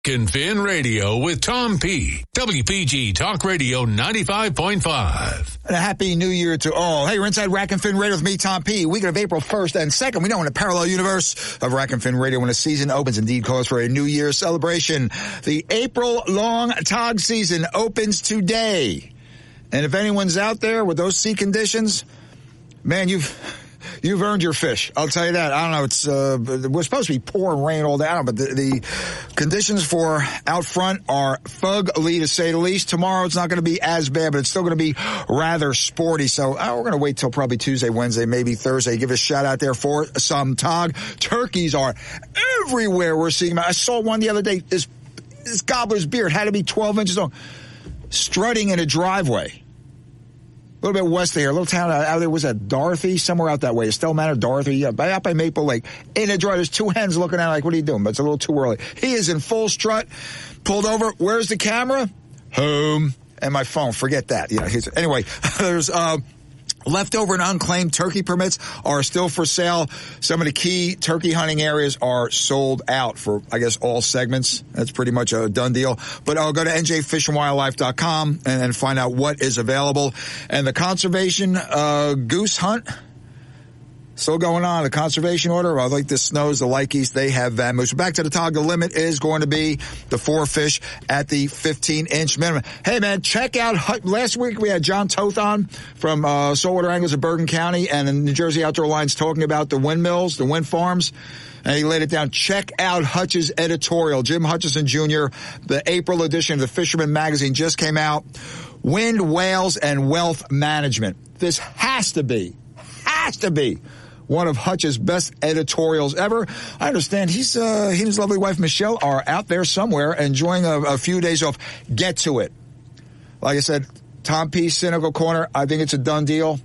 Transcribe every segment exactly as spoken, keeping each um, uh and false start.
and Finn Radio with Tom P. W P G Talk Radio ninety-five point five. And a happy new year to all. Hey, we're inside Rack and Finn Radio with me, Tom P. Week of April first and second. We know in a parallel universe of Rack and Finn Radio when the season opens, indeed calls for a new year celebration. The April-long Tog season opens today. And if anyone's out there with those sea conditions, man, you've... You've earned your fish. I'll tell you that. I don't know. It's uh, we're supposed to be pouring rain all day, but the, the conditions for out front are fugly to say the least. Tomorrow it's not going to be as bad, but it's still going to be rather sporty. So uh, we're going to wait till probably Tuesday, Wednesday, maybe Thursday. Give a shout out there for some Tog. Turkeys are everywhere. We're seeing them. I saw one the other day. This, this gobbler's beard had to be twelve inches long, strutting in a driveway. A little bit west of here, a little town out there, was that Dorothy? Somewhere out that way. Estelle Manor, Dorothy, yeah, by, out by Maple Lake. In a drive, there's two hens looking at it like, what are you doing? But it's a little too early. He is in full strut, pulled over. Where's the camera? Home. And my phone, forget that. You know, he's, anyway, there's, uh, leftover and unclaimed turkey permits are still for sale. Some of the key turkey hunting areas are sold out for, I guess, all segments. That's pretty much a done deal. But I'll go to N J Fish and Wildlife dot com and, and find out what is available. And the conservation uh, goose hunt still going on. The conservation order, I like the snows, the Likies, they have vamoose. So back to the Tog. The limit is going to be the four fish at the fifteen inch minimum. Hey, man, check out, last week we had John Toth on from uh, Saltwater Angles of Bergen County and the New Jersey Outdoor Alliance talking about the windmills, the wind farms. And he laid it down. Check out Hutch's editorial. Jim Hutchison Junior, the April edition of the Fisherman magazine just came out. Wind, whales, and wealth management. This has to be, has to be one of Hutch's best editorials ever. I understand he's uh, he and his lovely wife Michelle are out there somewhere enjoying a, a few days off. Get to it. Like I said, Tom P. Cynical Corner, I think it's a done deal.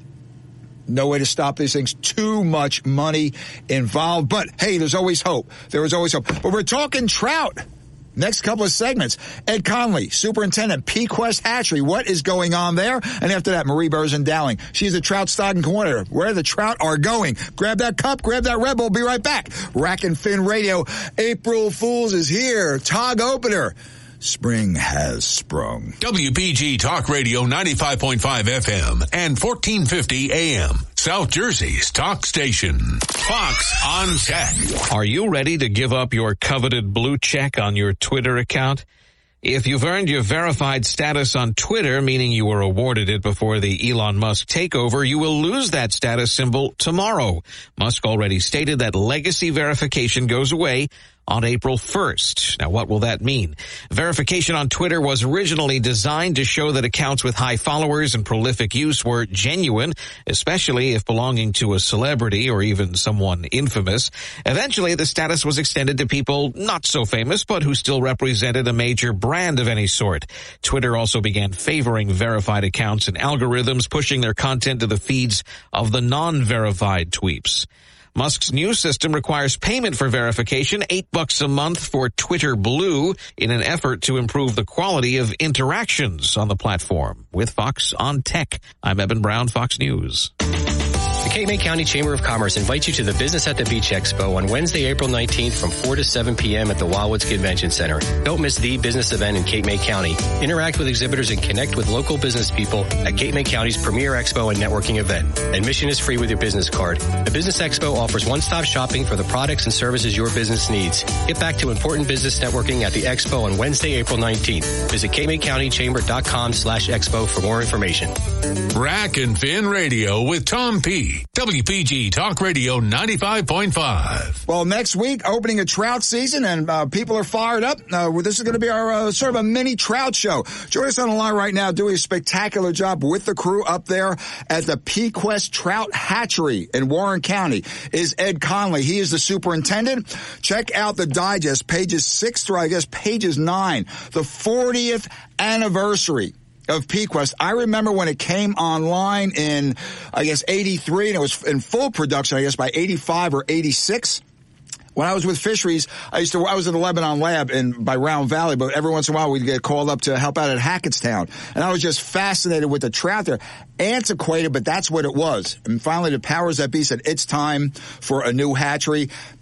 No way to stop these things. Too much money involved. But, hey, there's always hope. There is always hope. But we're talking trout. Next couple of segments. Ed Conley, Superintendent, PeaQuest Hatchery. What is going on there? And after that, Marie Burson Dowling. She's the trout stocking coordinator. Where the trout are going. Grab that cup, grab that Red Bull. Be right back. Rack and Finn Radio. April Fools is here. Tog opener. Spring has sprung. W P G Talk Radio ninety-five point five F M and fourteen fifty A M. South Jersey's talk station. Fox on Tech. Are you ready to give up your coveted blue check on your Twitter account? If you've earned your verified status on Twitter, meaning you were awarded it before the Elon Musk takeover, you will lose that status symbol tomorrow. Musk already stated that legacy verification goes away on April first. Now, what will that mean? Verification on Twitter was originally designed to show that accounts with high followers and prolific use were genuine, especially if belonging to a celebrity or even someone infamous. Eventually, the status was extended to people not so famous, but who still represented a major brand of any sort. Twitter also began favoring verified accounts and algorithms, pushing their content to the feeds of the non-verified tweets. Musk's new system requires payment for verification, eight bucks a month for Twitter Blue, in an effort to improve the quality of interactions on the platform. With Fox on Tech, I'm Eben Brown, Fox News. The Cape May County Chamber of Commerce invites you to the Business at the Beach Expo on Wednesday, April nineteenth from four to seven p.m. at the Wildwoods Convention Center. Don't miss the business event in Cape May County. Interact with exhibitors and connect with local business people at Cape May County's premier expo and networking event. Admission is free with your business card. The Business Expo offers one-stop shopping for the products and services your business needs. Get back to important business networking at the expo on Wednesday, April nineteenth. Visit cape may county chamber dot com slash expo for more information. Rack and Finn Radio with Tom P. W P G Talk Radio ninety-five point five. Well, next week, opening a trout season, and uh, people are fired up. Uh, this is going to be our uh, sort of a mini trout show. Join us on the line right now, doing a spectacular job with the crew up there at the PeaQuest Trout Hatchery in Warren County is Ed Conley. He is the superintendent. Check out the digest, pages six through, I guess, pages nine, the fortieth anniversary of PeaQuest. I remember when it came online in, I guess, eighty-three, and it was in full production, I guess, by eighty-five or eighty-six. When I was with Fisheries, I used to, I was at the Lebanon Lab in, by Round Valley, but every once in a while we'd get called up to help out at Hackettstown. And I was just fascinated with the trout there. Antiquated, but that's what it was. And finally, the powers that be said, it's time for a new hatchery.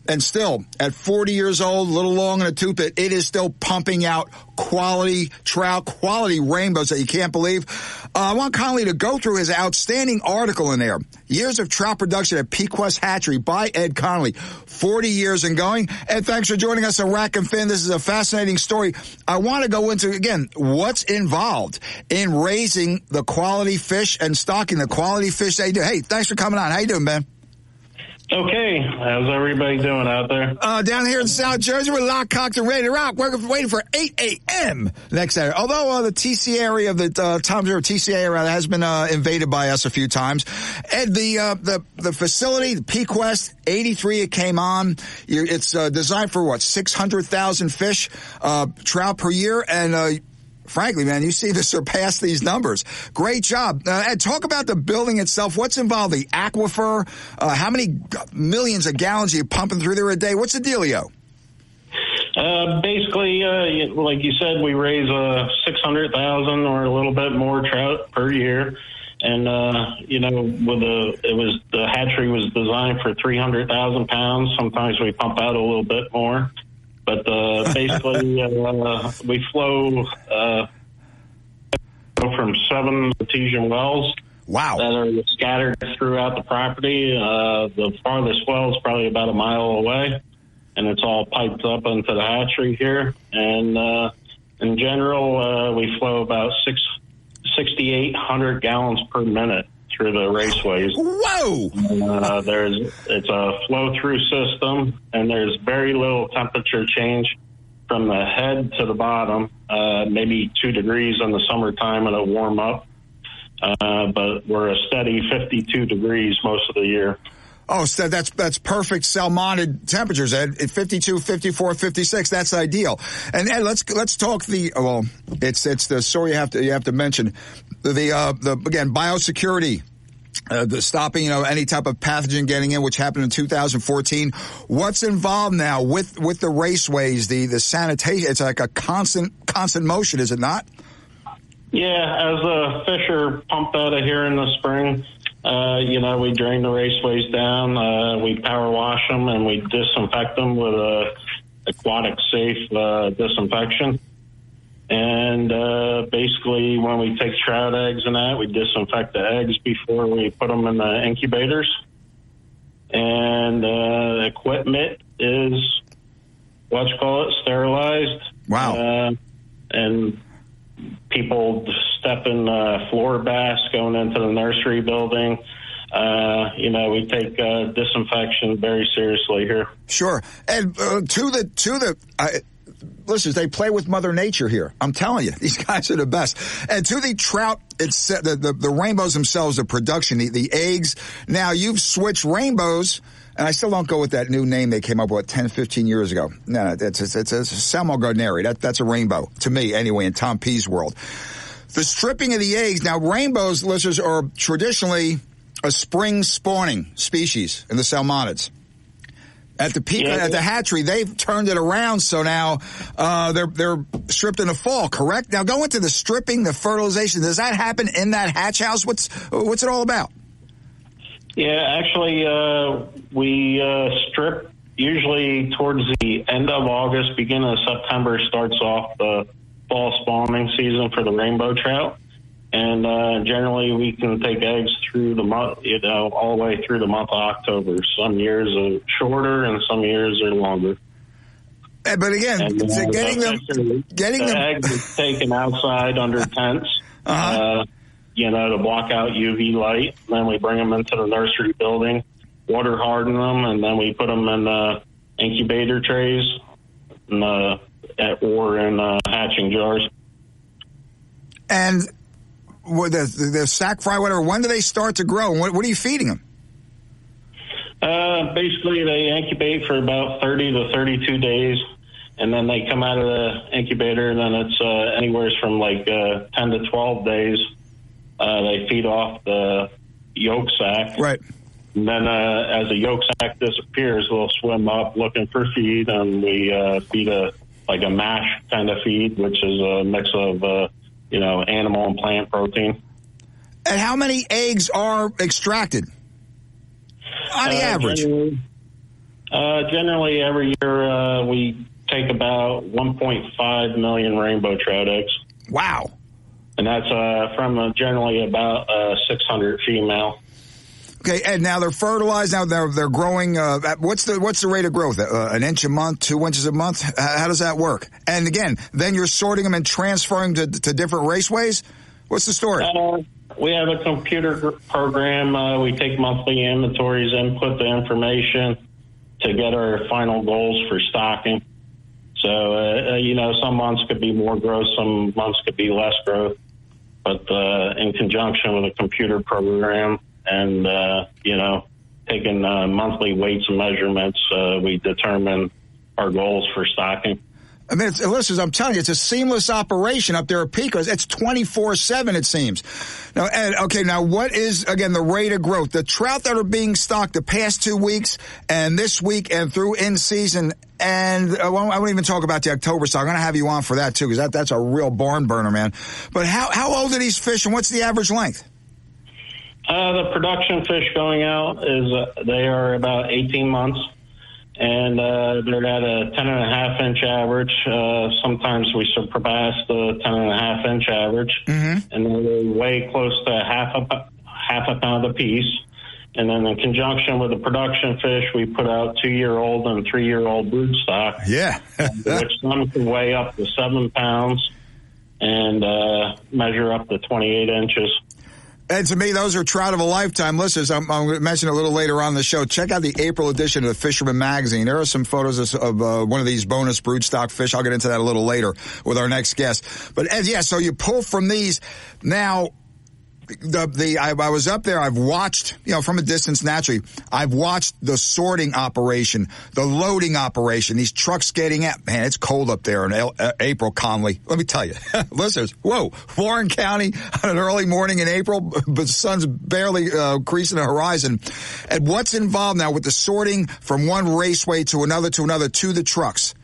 And still, at forty years old, a little long in the tooth, it is still pumping out quality trout, quality rainbows that you can't believe. Uh, I want Connolly to go through his outstanding article in there. Years of trout production at Pequest Hatchery by Ed Connolly. forty years and going. Ed, thanks for joining us on Rack and Fin. This is a fascinating story. I want to go into, again, what's involved in raising the quality fish and stocking the quality fish they do. Hey, thanks for coming on. How you doing, man? Okay. How's everybody doing out there? Uh, down here in South Jersey, we're locked, cocked, and ready to rock. We're waiting for eight a.m. next Saturday. Although uh, the T C A area, the uh, Toms River T C A area has been uh, invaded by us a few times. And the uh, the the facility, the Pequest, eighty-three, it came on. It's uh, designed for, what, six hundred thousand fish, uh, trout per year. And uh frankly, man, you seem to surpass these numbers. Great job. Uh, Ed, talk about the building itself. What's involved? The aquifer? Uh, how many millions of gallons are you pumping through there a day? What's the dealio? Uh, basically, uh, like you said, we raise uh, six hundred thousand or a little bit more trout per year. And, uh, you know, with the, it was, the hatchery was designed for three hundred thousand pounds. Sometimes we pump out a little bit more. But uh, basically, uh, we flow uh, from seven artesian wells. Wow. That are scattered throughout the property. Uh, the farthest well is probably about a mile away, and it's all piped up into the hatchery here. And uh, in general, uh, we flow about six, sixty-eight hundred gallons per minute through the raceways. Whoa! Uh, there's it's a flow-through system, and there's very little temperature change from the head to the bottom. Uh, maybe two degrees in the summertime, and it'll warm up. Uh, but we're a steady fifty-two degrees most of the year. Oh, so that's that's perfect salmonid temperatures, Ed. At fifty-two, fifty-four, fifty-six, that's ideal. And Ed, let's let's talk the well, it's it's the story you have to you have to mention the uh, the again biosecurity. Uh, the stopping, you know, any type of pathogen getting in, which happened in two thousand fourteen. What's involved now with, with the raceways, the, the sanitation? It's like a constant, constant motion, is it not? Yeah, as the fish are pumped out of here in the spring, uh, you know, we drain the raceways down, uh, we power wash them, and we disinfect them with a aquatic safe uh, disinfection. And uh, basically, when we take trout eggs and that, we disinfect the eggs before we put them in the incubators. And uh, equipment is, what you call it, sterilized. Wow. Uh, and people step in uh, floor baths going into the nursery building. Uh, you know, we take uh, disinfection very seriously here. Sure. And uh, to the, to the, uh, listeners, they play with Mother Nature here. I'm telling you, these guys are the best. And to the trout, it's the, the, the rainbows themselves, the production, the, the eggs. Now, you've switched rainbows, and I still don't go with that new name they came up with ten, fifteen years ago. No, it's, it's, it's a Salmo Gardneri. That, that's a rainbow, to me, anyway, in Tom P's world. The stripping of the eggs. Now, rainbows, listeners, are traditionally a spring spawning species in the salmonids. At the peak, yeah. At the hatchery, they've turned it around, so now uh, they're they're stripped in the fall. Correct? Now, go into the stripping, the fertilization. Does that happen in that hatch house? What's what's it all about? Yeah, actually, uh, we uh, strip usually towards the end of August, beginning of September starts off the fall spawning season for the rainbow trout. And uh, generally, we can take eggs through the month, you know, all the way through the month of October. Some years are shorter, and some years are longer. But again, and, uh, so getting them, the, getting the them, eggs are taken outside under tents, uh-huh. uh, you know, to block out U V light. Then we bring them into the nursery building, water harden them, and then we put them in uh, incubator trays, in, uh, or in uh, hatching jars. And the, the, the sack fry, whatever, when do they start to grow? What, what are you feeding them? Uh, basically, they incubate for about thirty to thirty-two days, and then they come out of the incubator, and then it's uh, anywhere from like uh, ten to twelve days. Uh, they feed off the yolk sac. Right. And then uh, as the yolk sac disappears, we'll swim up looking for feed, and we uh, feed a like a mash kind of feed, which is a mix of uh, you know, animal and plant protein. And how many eggs are extracted on the uh, average? Generally, Uh, generally, every year uh, we take about one point five million rainbow trout eggs. Wow. And that's uh, from uh, generally about uh, six hundred female. Okay, Ed, now they're fertilized. Now they're they're growing. Uh, what's the what's the rate of growth? Uh, an inch a month, two inches a month? How, how does that work? And again, then you're sorting them and transferring to to different raceways. What's the story? Uh, we have a computer program. Uh, we take monthly inventories, input the information to get our final goals for stocking. So uh, you know, some months could be more growth, some months could be less growth. But uh, in conjunction with a computer program, and, uh, you know, taking uh, monthly weights and measurements, uh, we determine our goals for stocking. I mean, it's, listeners, I'm telling you, it's a seamless operation up there at Pecos. It's twenty-four seven, it seems. Now, Ed, okay, now what is, again, the rate of growth? The trout that are being stocked the past two weeks and this week and through in season, and uh, well, I won't even talk about the October stock. I'm going to have you on for that, too, because that, that's a real barn burner, man. But how, how old are these fish, and what's the average length? Uh, the production fish going out is uh, they are about eighteen months, and uh, they're at a ten and a half inch average. Uh, sometimes we surpass the ten and a half inch average, mm-hmm. and then they weigh close to half a half a pound a piece. And then in conjunction with the production fish, we put out two year old and three year old brood stock. Yeah, which some can weigh up to seven pounds and uh, measure up to twenty eight inches. And to me, those are trout of a lifetime. Listeners, I'm, I'm going to mention a little later on in the show. Check out the April edition of the Fisherman Magazine. There are some photos of, of uh, one of these bonus broodstock fish. I'll get into that a little later with our next guest. But, Ed, yeah, so you pull from these. Now, the the I, I was up there. I've watched, you know, from a distance naturally. I've watched the sorting operation, the loading operation, these trucks getting out. Man, it's cold up there in El, uh, April, Conley. Let me tell you. Listeners, whoa, Warren County on an early morning in April, but the sun's barely uh, creasing the horizon. And what's involved now with the sorting from one raceway to another to another to the trucks?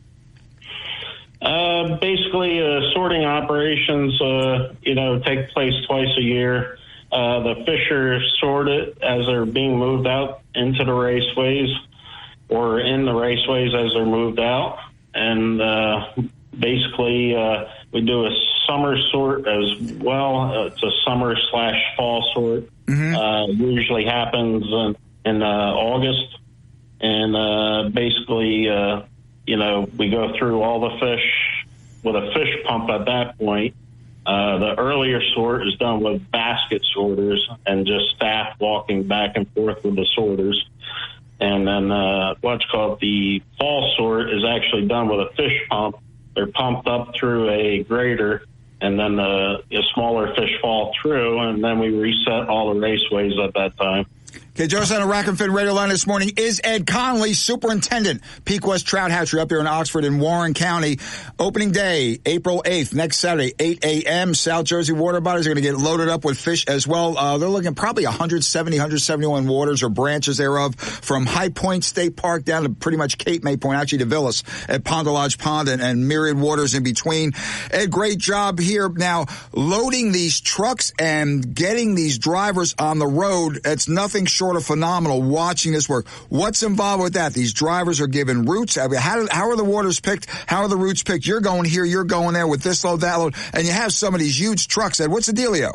Uh, basically, uh, sorting operations, uh, you know, take place twice a year. Uh, the fish are sorted as they're being moved out into the raceways or in the raceways as they're moved out. And uh, basically, uh, we do a summer sort as well. Uh, it's a summer slash fall sort. Mm-hmm. Uh, usually happens in, in uh, August. And uh, basically... Uh, You know, we go through all the fish with a fish pump at that point. Uh, the earlier sort is done with basket sorters and just staff walking back and forth with the sorters. And then uh, what's called the fall sort is actually done with a fish pump. They're pumped up through a grader, and then the, the smaller fish fall through, and then we reset all the raceways at that time. Okay, joining us on the Rack and Fin Radio line this morning is Ed Conley, Superintendent, Peak West Trout Hatchery up there in Oxford in Warren County. Opening day, April eighth, next Saturday, eight a.m. South Jersey water bodies are going to get loaded up with fish as well. Uh, they're looking at probably one hundred seventy, one hundred seventy-one waters or branches thereof from High Point State Park down to pretty much Cape May Point, actually to Villas at Pond du Lodge Pond and, and myriad waters in between. Ed, great job here. Now, loading these trucks and getting these drivers on the road, it's nothing short of phenomenal watching this work. What's involved with that? These drivers are given routes. I mean, how, do, how are the waters picked? How are the routes picked? You're going here, you're going there with this load, that load, and you have some of these huge trucks. Ed, what's the dealio?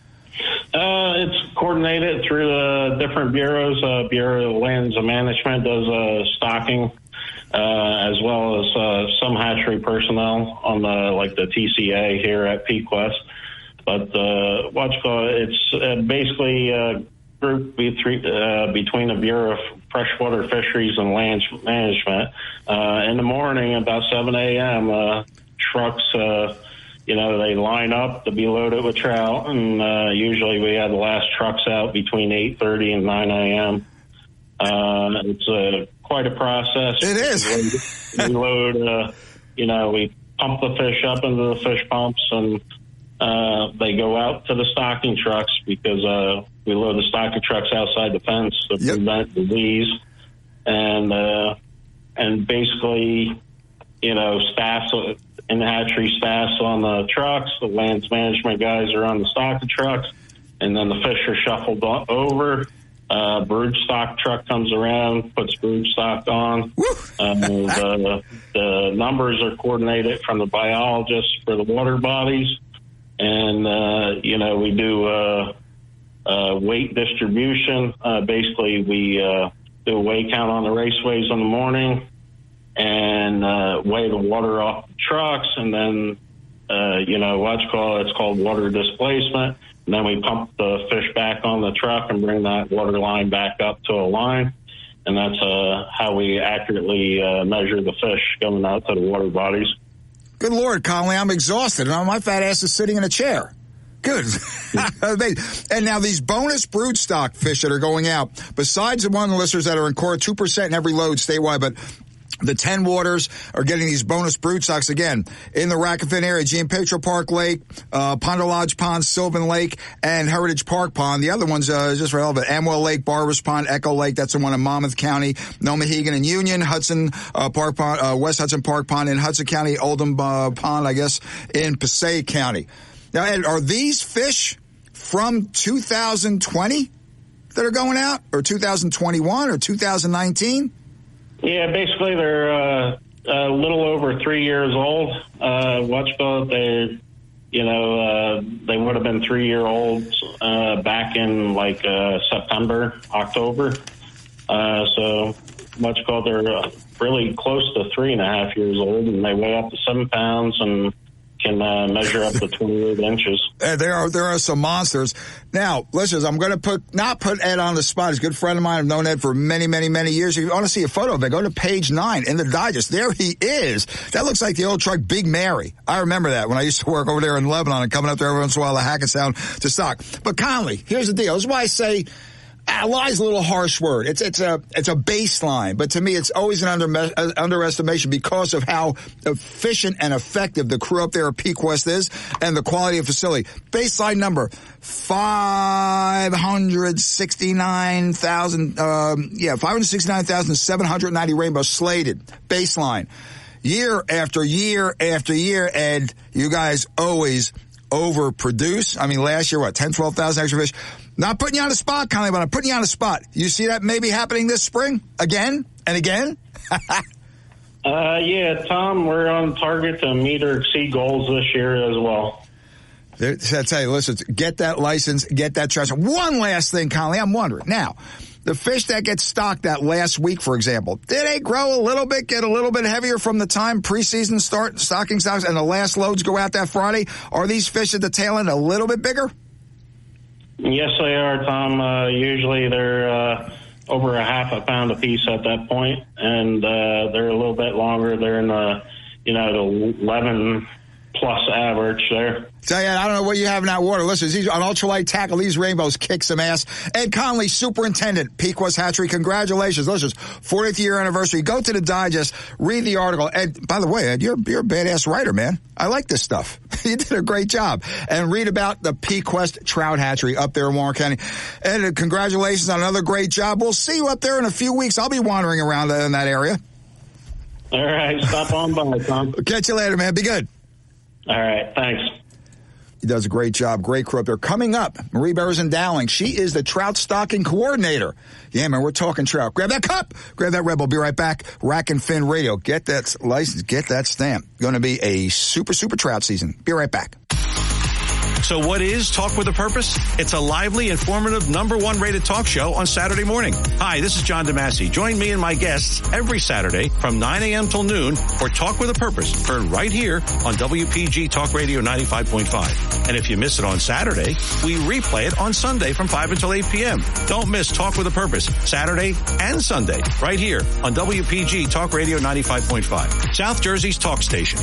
Uh, it's coordinated through the different bureaus. Uh, Bureau of Lands and Management does uh, stocking, uh, as well as uh, some hatchery personnel on the like the T C A here at Peak West. But uh, what's called it's uh, basically uh, group between, uh, between the Bureau of Freshwater Fisheries and Lands Management. Uh, in the morning, about seven a.m., uh, trucks, uh, you know, they line up to be loaded with trout, and uh, usually we have the last trucks out between eight thirty and nine a.m. Uh, it's uh, quite a process. It is. We load, uh, you know, we pump the fish up into the fish pumps, and uh, they go out to the stocking trucks because uh, we load the stocking trucks outside the fence to yep. prevent disease. And, uh, and basically, you know, staffs in the hatchery, staffs on the trucks, the lands management guys are on the stocking trucks, and then the fish are shuffled over uh, brood stock truck comes around, puts brood stock on. Uh, the, the numbers are coordinated from the biologists for the water bodies. And, uh, you know, we do uh, uh, weight distribution. Uh, basically, we uh, do a weigh count on the raceways in the morning and uh, weigh the water off the trucks. And then, uh, you know, what's called, it's called water displacement. And then we pump the fish back on the truck and bring that water line back up to a line. And that's uh, how we accurately uh, measure the fish going out to the water bodies. Good Lord, Conley, I'm exhausted. And my fat ass is sitting in a chair. Good. And now these bonus brood stock fish that are going out, besides the one of the listeners that are in court, two percent in every load statewide, but the ten waters are getting these bonus brood stocks again in the Rack and Fin area, Gianpietro Park Lake, uh, Pond Lodge Pond, Sylvan Lake, and Heritage Park Pond. The other one's uh, just relevant. Amwell Lake, Barbers Pond, Echo Lake. That's the one in Monmouth County, Nomahegan and Union, Hudson uh, Park Pond, uh, West Hudson Park Pond in Hudson County, Oldham uh, Pond, I guess, in Passaic County. Now, Ed, are these fish from two thousand twenty that are going out, or two thousand twenty-one, or two thousand nineteen? Yeah, basically they're uh, a little over three years old. Uh, Watchboat, they, you know, uh, they would have been three-year-olds uh, back in like uh, September, October. Uh, so Watchboat, they're uh, really close to three and a half years old, and they weigh up to seven pounds and can uh, measure up to twenty-eight inches. Uh, there are there are some monsters. Now, listeners, I'm going to put not put Ed on the spot. He's a good friend of mine. I've known Ed for many, many, many years. If you want to see a photo of it, go to page nine in the digest. There he is. That looks like the old truck Big Mary. I remember that when I used to work over there in Lebanon and coming up there every once in a while to Hackettstown to stock. But Conley, here's the deal. This is why I say ah, lie's a little harsh word. It's it's a it's a baseline, but to me, it's always an under, uh, underestimation because of how efficient and effective the crew up there at Peak West is and the quality of facility. Baseline number five hundred sixty-nine thousand. Um, yeah, five hundred sixty-nine thousand seven hundred ninety rainbows slated. Baseline, year after year after year, and you guys always overproduce. I mean, last year, what, ten, twelve thousand extra fish? Not putting you on the spot, Conley, but I'm putting you on the spot. You see that maybe happening this spring? Again and again? uh, yeah, Tom, we're on target to meet or exceed goals this year as well. I tell you, listen, get that license, get that trust. One last thing, Conley, I'm wondering. Now, the fish that get stocked that last week, for example, did they grow a little bit, get a little bit heavier from the time preseason start, stocking stocks, and the last loads go out that Friday? Are these fish at the tail end a little bit bigger? Yes, they are, Tom. Uh, usually they're uh, over a half a pound a piece at that point, and uh, they're a little bit longer. They're in the, you know, the eleven plus average there. Tell you, I don't know what you have in that water. Listen, these, on ultralight tackle, these rainbows kick some ass. Ed Conley, Superintendent, Peak West Hatchery, congratulations. Listen, fortieth year anniversary. Go to the digest, read the article. Ed, by the way, Ed, you're, you're a badass writer, man. I like this stuff. You did a great job. And read about the Peak West Trout Hatchery up there in Warren County. Ed, congratulations on another great job. We'll see you up there in a few weeks. I'll be wandering around in that area. All right, stop on by, Tom. Catch you later, man. Be good. All right, thanks. He does a great job. Great crew up there. Coming up, Marie Beresin Dowling. She is the trout stocking coordinator. Yeah, man, we're talking trout. Grab that cup. Grab that Red Bull. Be right back. Rack and Fin Radio. Get that license. Get that stamp. Going to be a super, super trout season. Be right back. So what is Talk with a Purpose? It's a lively, informative, number one rated talk show on Saturday morning. Hi, this is John DeMasi. Join me and my guests every Saturday from nine a.m. till noon for Talk with a Purpose, heard right here on W P G Talk Radio ninety-five point five. And if you miss it on Saturday, we replay it on Sunday from five until eight p.m. Don't miss Talk with a Purpose, Saturday and Sunday, right here on W P G Talk Radio ninety-five point five, South Jersey's talk station.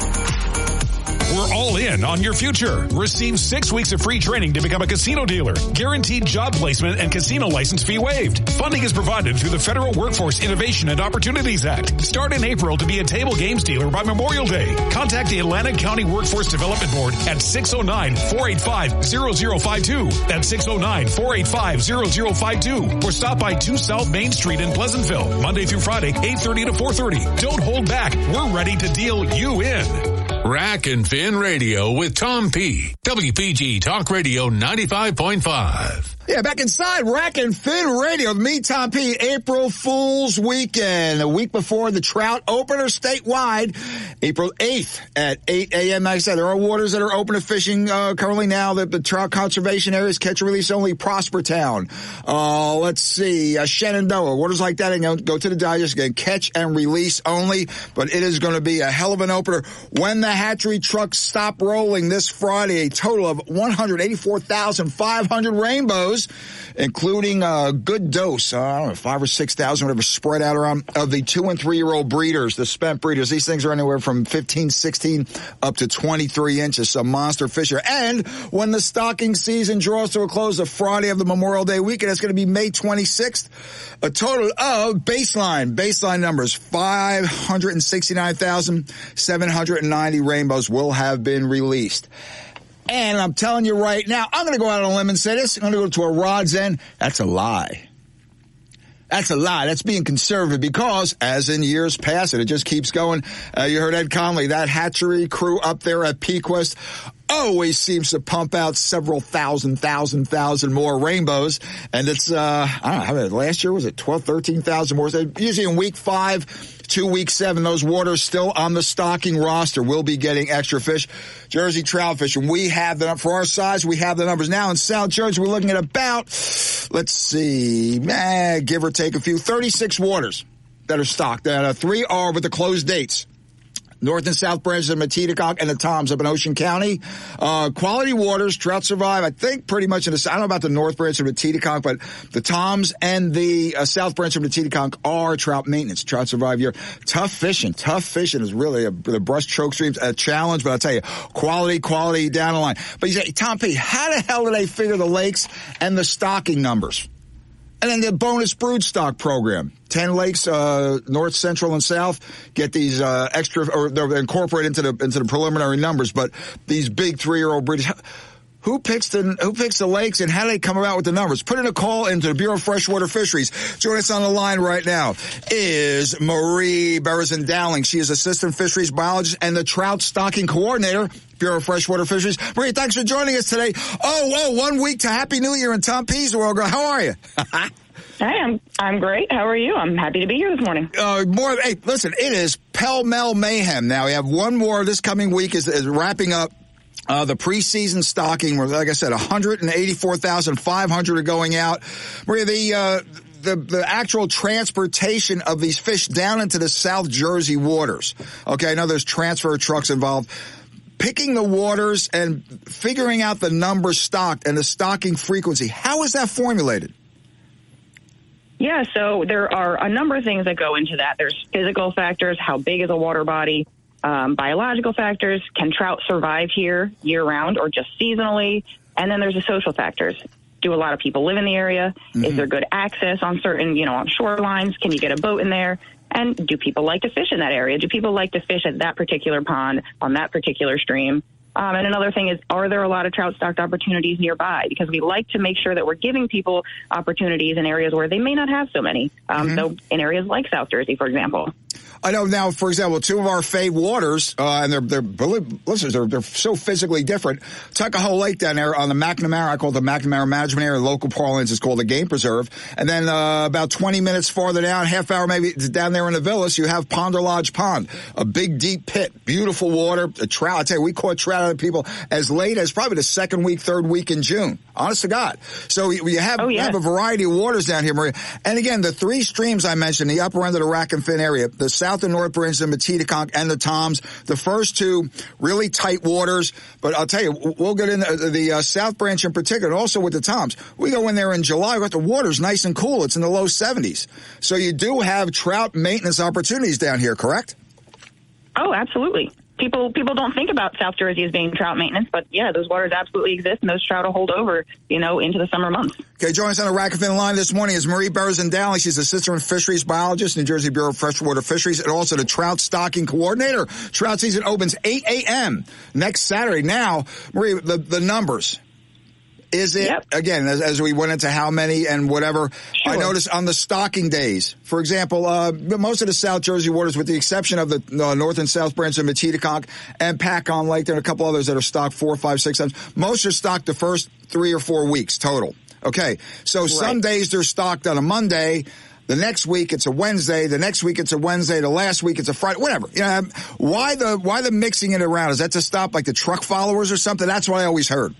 We're all in on your future. Receive six weeks of free training to become a casino dealer. Guaranteed job placement and casino license fee waived. Funding is provided through the Federal Workforce Innovation and Opportunities Act. Start in April to be a table games dealer by Memorial Day. Contact the Atlantic County Workforce Development Board at six oh nine, four eight five, zero zero five two. That's six oh nine, four eight five, zero zero five two. Or stop by two South Main Street in Pleasantville, Monday through Friday, eight thirty to four thirty. Don't hold back. We're ready to deal you in. Rack and Fin Radio with Tom P. W P G Talk Radio ninety-five point five. Yeah, back inside Rack and Fin Radio with me, Tom P. April Fool's Weekend, a week before the trout opener statewide, April eighth at eight a.m. Like I said, there are waters that are open to fishing uh, currently now. The, the trout conservation areas, catch and release only, Prospertown. Uh, let's see, uh, Shenandoah, waters like that, and go, go to the digest again, catch and release only, but it is going to be a hell of an opener when the hatchery trucks stop rolling this Friday. A total of one hundred eighty-four thousand five hundred rainbows, including a good dose, uh, I don't know, five or six thousand, whatever, spread out around, of the two and three year old breeders, the spent breeders. These things are anywhere from fifteen, sixteen up to twenty-three inches, some monster fish here. And when the stocking season draws to a close the Friday of the Memorial Day weekend, it's going to be May twenty-sixth. A total of baseline, baseline numbers, five hundred sixty-nine thousand seven hundred ninety rainbows will have been released. And I'm telling you right now, I'm going to go out on a limb and say this. I'm going to go to a rod's end. That's a lie. That's a lie. That's being conservative because, as in years past, and it just keeps going, uh, you heard Ed Conley, that hatchery crew up there at Pequest always seems to pump out several thousand, thousand, thousand more rainbows. And it's, uh, I don't know, how many, last year was it twelve, thirteen thousand more? So usually in week five to week seven, those waters still on the stocking roster will be getting extra fish. Jersey trout fishing, we have the, for our size, we have the numbers. Now in South Jersey, we're looking at about, let's see, eh, give or take a few, thirty-six waters that are stocked. Uh, three are with the closed dates. North and South branches of Metedeconk and the Toms up in Ocean County. Uh, quality waters, trout survive, I think, pretty much in the, I don't know about the North branch of Metedeconk, but the Toms and the uh, South branch of Metedeconk are trout maintenance. Trout survive here. Tough fishing. Tough fishing is really a, the brush choke streams, a challenge, but I'll tell you, quality, quality down the line. But you say, Tom P., how the hell do they figure the lakes and the stocking numbers? And then the bonus brood stock program. Ten lakes, uh, north, central, and south get these, uh, extra, or they're incorporated into the, into the preliminary numbers, but these big three-year-old breeders, who picks the, who picks the lakes and how do they come about with the numbers? Put in a call into the Bureau of Freshwater Fisheries. Join us on the line right now is Marie Berezin Dowling. She is Assistant Fisheries Biologist and the Trout Stocking Coordinator, Bureau of Freshwater Fisheries. Marie, thanks for joining us today. Oh, whoa, one week to Happy New Year in Tom P's world, girl. How are you? Hey, I'm I'm great. How are you? I'm happy to be here this morning. Uh, more. Hey, listen, it is pell-mell mayhem. Now we have one more this coming week is, is wrapping up uh, the preseason stocking. Where, like I said, one hundred eighty-four thousand five hundred are going out. Maria, the uh, the the actual transportation of these fish down into the South Jersey waters. Okay, I know there's transfer trucks involved. Picking the waters and figuring out the numbers stocked and the stocking frequency. How is that formulated? Yeah, so there are a number of things that go into that. There's physical factors, how big is a water body, um, biological factors, can trout survive here year-round or just seasonally, and then there's the social factors. Do a lot of people live in the area? Mm-hmm. Is there good access on certain, you know, on shorelines? Can you get a boat in there? And do people like to fish in that area? Do people like to fish at that particular pond, on that particular stream? Um, and another thing is, are there a lot of trout stocked opportunities nearby? Because we like to make sure that we're giving people opportunities in areas where they may not have so many. Um, mm-hmm. So in areas like South Jersey, for example. I know now, for example, two of our fave waters, uh, and they're, they're, listeners, they're, they're so physically different. Tuckahoe Lake down there on the McNamara, I call it the McNamara Management Area, local parlance is called the Game Preserve. And then, uh, about twenty minutes farther down, half hour maybe down there in the Villas, you have Ponder Lodge Pond, a big deep pit, beautiful water, a trout. I tell you, we caught trout out of people as late as probably the second week, third week in June. Honest to God. So we have, oh, yeah. we have a variety of waters down here, Maria. And again, the three streams I mentioned, the upper end of the Rack and Fin area, the South and North branches of Metedeconk and the Toms, the first two really tight waters. But I'll tell you, we'll get in the, the uh, South branch in particular, and also with the Toms. We go in there in July, we got the water's nice and cool. It's in the low seventies. So you do have trout maintenance opportunities down here, correct? Oh, absolutely. People people don't think about South Jersey as being trout maintenance, but yeah, those waters absolutely exist, and those trout will hold over, you know, into the summer months. Okay, joining us on the Rack and Fin line this morning is Marie Berezin Dowling. She's Assistant Fisheries Biologist, New Jersey Bureau of Freshwater Fisheries, and also the Trout Stocking Coordinator. Trout season opens eight a.m. next Saturday. Now, Marie, the, the numbers. Is it, yep. again, as, as we went into how many and whatever, sure. I noticed on the stocking days, for example, uh, most of the South Jersey waters, with the exception of the uh, North and South branch of Metedeconk and Paccon Lake, there are a couple others that are stocked four, five, six times. Most are stocked the first three or four weeks total. Okay, so right. Some days they're stocked on a Monday. The next week it's a Wednesday. The next week it's a Wednesday. The last week it's a Friday. Whatever. You know, why the why the mixing it around? Is that to stop like the truck followers or something? That's what I always heard.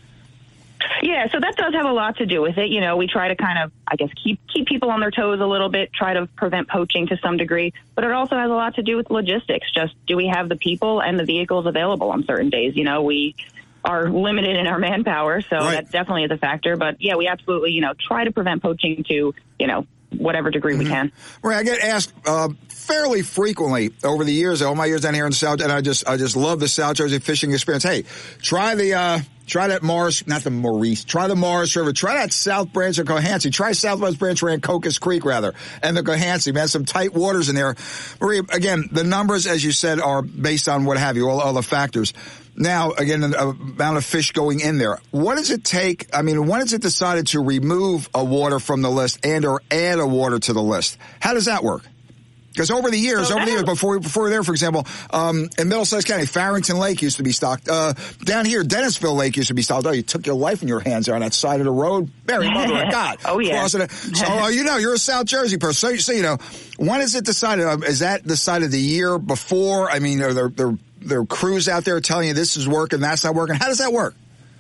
Yeah, so that does have a lot to do with it. You know, we try to kind of, I guess, keep keep people on their toes a little bit, try to prevent poaching to some degree. But it also has a lot to do with logistics. Just do we have the people and the vehicles available on certain days? You know, we are limited in our manpower, so right. that definitely is a factor. But, yeah, we absolutely, you know, try to prevent poaching to, you know, whatever degree mm-hmm. we can. Right, I get asked uh, fairly frequently over the years, all my years down here in the South, and I just I just love the South Jersey fishing experience. Hey, try the uh, try that Morris, not the Maurice, try the Morris River, try that South Branch of Cohansey, try Southwest Branch of Rancocas Creek rather, and the Cohansey, man, some tight waters in there. Maria, again, the numbers, as you said, are based on what have you, all, all the factors. Now, again, the amount of fish going in there. What does it take? I mean, when is it decided to remove a water from the list and or add a water to the list? How does that work? Because over the years, so over the years, before, before we were there, for example, um, in Middlesex County, Farrington Lake used to be stocked. Uh, down here, Dennisville Lake used to be stocked. Oh, you took your life in your hands there on that side of the road. Mary, mother of God. Oh, yeah. So, uh, you know, you're a South Jersey person. So, so, you know, when is it decided? Uh, is that decided the year before? I mean, are there, there, there are crews out there telling you this is working, that's not working? How does that work?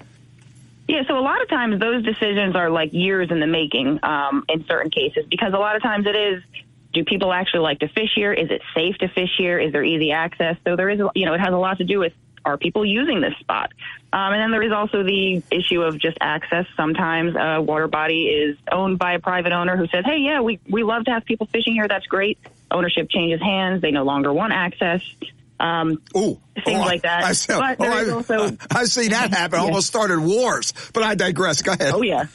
Yeah, so a lot of times those decisions are like years in the making um, in certain cases, because a lot of times it is, do people actually like to fish here? Is it safe to fish here? Is there easy access? So there is, you know, it has a lot to do with, are people using this spot? Um, and then there is also the issue of just access. Sometimes a water body is owned by a private owner who says, hey, yeah, we, we love to have people fishing here. That's great. Ownership changes hands. They no longer want access. Um, Ooh, things oh, like that. I, see, but oh, there is I, also, I've seen that happen. yeah. Almost started wars, but I digress. Go ahead. Oh, yeah.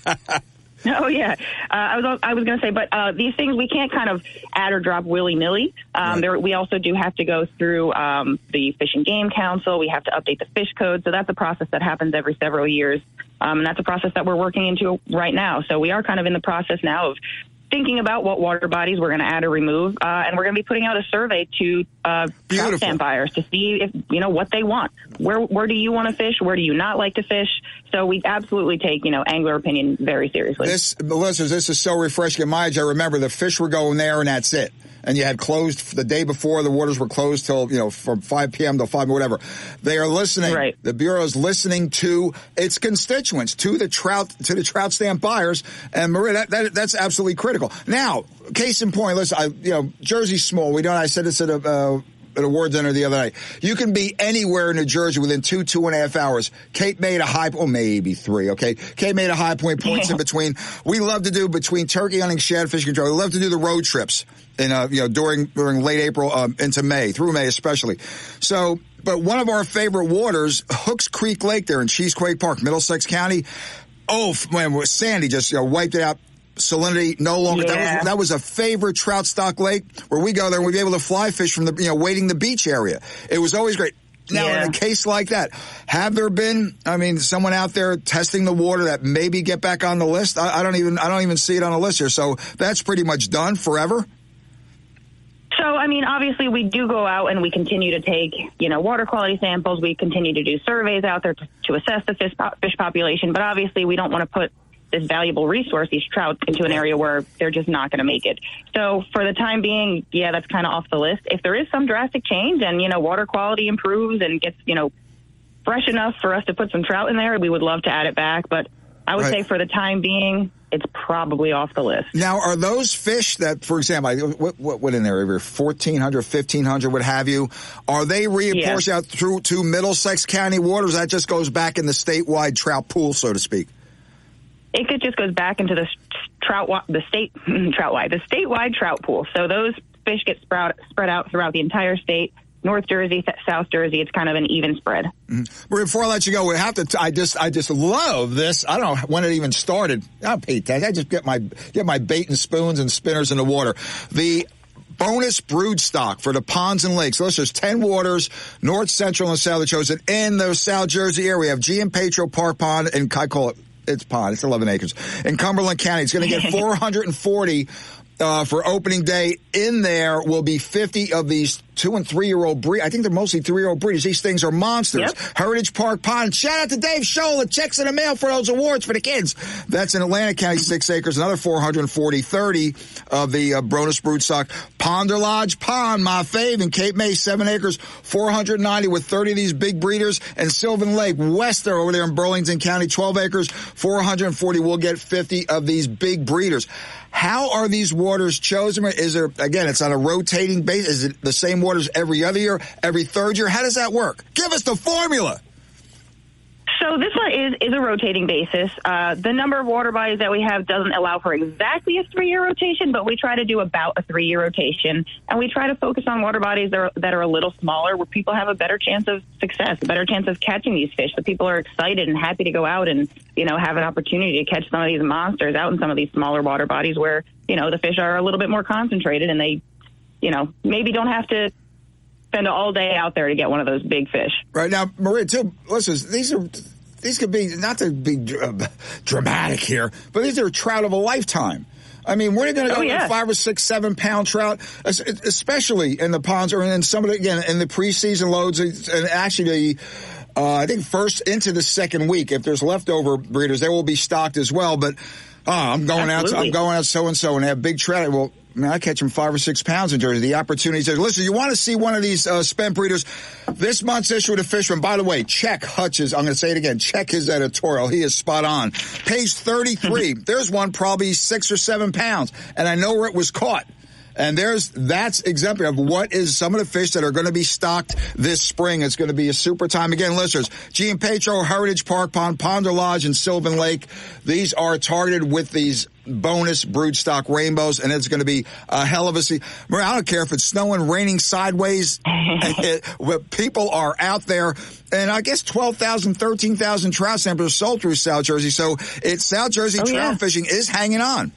Oh, yeah. Uh, I was I was going to say, but uh, these things we can't kind of add or drop willy-nilly. Um, right. there, we also do have to go through um, the Fish and Game Council. We have to update the fish code. So that's a process that happens every several years. Um, and that's a process that we're working into right now. So we are kind of in the process now of thinking about what water bodies we're going to add or remove, uh, and we're going to be putting out a survey to uh, trout stand buyers to see if you know what they want. Where where do you want to fish? Where do you not like to fish? So we absolutely take you know angler opinion very seriously. This, listeners, this is so refreshing. My age, I remember the fish were going there, and that's it. And you had closed the day before, the waters were closed till, you know, from five p.m. to five, whatever. They are listening. Right. The Bureau is listening to its constituents, to the trout, to the trout stamp buyers. And Maria, that, that that's absolutely critical. Now, case in point, listen, I, you know, Jersey's small. We don't, I said this at a, uh, at a word dinner the other night. You can be anywhere in New Jersey within two, two and a half hours. Cape May to High Point, well, maybe three, okay? Cape May to High Point, points yeah. in between. We love to do between turkey hunting, shad fishing control. We love to do the road trips in, uh, you know, during, during late April, um, into May, through May especially. So, but one of our favorite waters, Hooks Creek Lake there in Cheesequake Park, Middlesex County. Oh, man, Sandy just, you know, wiped it out. Salinity no longer. Yeah. That was that was a favorite trout stock lake where we go there and we'd be able to fly fish from the you know waiting the beach area. It was always great. Now yeah. in a case like that, have there been? I mean, someone out there testing the water that maybe get back on the list? I, I don't even I don't even see it on the list here. So that's pretty much done forever. So, I mean, obviously we do go out and we continue to take, you know, water quality samples. We continue to do surveys out there to, to assess the fish, fish population. But obviously we don't want to put this valuable resource, these trout, into an area where they're just not going to make it. So for the time being, yeah, that's kind of off the list. If there is some drastic change and, you know, water quality improves and gets, you know, fresh enough for us to put some trout in there, we would love to add it back. But I would right. say for the time being, it's probably off the list. Now, are those fish that, for example, what, what, what in there, over fourteen hundred, fifteen hundred, what have you, are they reapportioned yeah. out through to Middlesex County waters? That just goes back in the statewide trout pool, so to speak? It could just goes back into the trout, the state trout wide, the statewide trout pool. So those fish get sprout, spread out throughout the entire state. North Jersey, South Jersey, it's kind of an even spread. Mm-hmm. Before I let you go, we have to. T- I just, I just love this. I don't know when it even started. I paid that. I just get my get my bait and spoons and spinners in the water. The bonus brood stock for the ponds and lakes. So there's ten waters, North, Central, and South chosen in the South Jersey area. We have G M Petro Park Pond, and I call it. It's pond. It's eleven acres. In Cumberland County, it's going to get four hundred forty uh, for opening day. In there will be fifty of these two and three-year-old breed. I think they're mostly three-year-old breeders. These things are monsters. Yep. Heritage Park Pond. Shout out to Dave Scholl. Checks in the mail for those awards for the kids. That's in Atlantic County, six acres, another four hundred forty, thirty of the uh, Bronus broodstock. Ponder Lodge Pond, my fave, in Cape May, seven acres, four hundred ninety with thirty of these big breeders. And Sylvan Lake, Wester over there in Burlington County, twelve acres, four hundred forty. We'll get fifty of these big breeders. How are these waters chosen? Is there, again, it's on a rotating basis. Is it the same waters every other year, every third year? How does that work? Give us the formula. So this one is, is a rotating basis. Uh, the number of water bodies that we have doesn't allow for exactly a three-year rotation, but we try to do about a three-year rotation. And we try to focus on water bodies that are, that are a little smaller, where people have a better chance of success, a better chance of catching these fish. So people are excited and happy to go out and, you know, have an opportunity to catch some of these monsters out in some of these smaller water bodies where, you know, the fish are a little bit more concentrated and they, you know, maybe don't have to spend all day out there to get one of those big fish. Right now, Maria, too, listen, these are these could be, not to be uh, dramatic here, but these are trout of a lifetime. I mean, we're going to go oh, yeah. with five or six, seven pound trout, especially in the ponds or in some of the, again, in the preseason loads. And actually, uh, I think first into the second week, if there's leftover breeders, they will be stocked as well. But oh, I'm going Absolutely. out, I'm going out so and so and have big trout. Well, man, I catch them five or six pounds in Jersey. The opportunity says, listen, you want to see one of these uh, spent breeders? This month's issue of the Fisherman. By the way, check Hutch's. I'm going to say it again. Check his editorial. He is spot on. Page thirty-three. There's one probably six or seven pounds, and I know where it was caught. And there's that's exemplary of what is some of the fish that are going to be stocked this spring. It's going to be a super time. Again, listeners, Giampetro, Heritage Park Pond, Ponder Lodge, and Sylvan Lake. These are targeted with these bonus broodstock rainbows, and it's going to be a hell of a season. I don't care if it's snowing, raining, sideways. it, people are out there. And I guess twelve thousand, thirteen thousand trout samples are sold through South Jersey. So it's South Jersey oh, trout yeah. fishing is hanging on.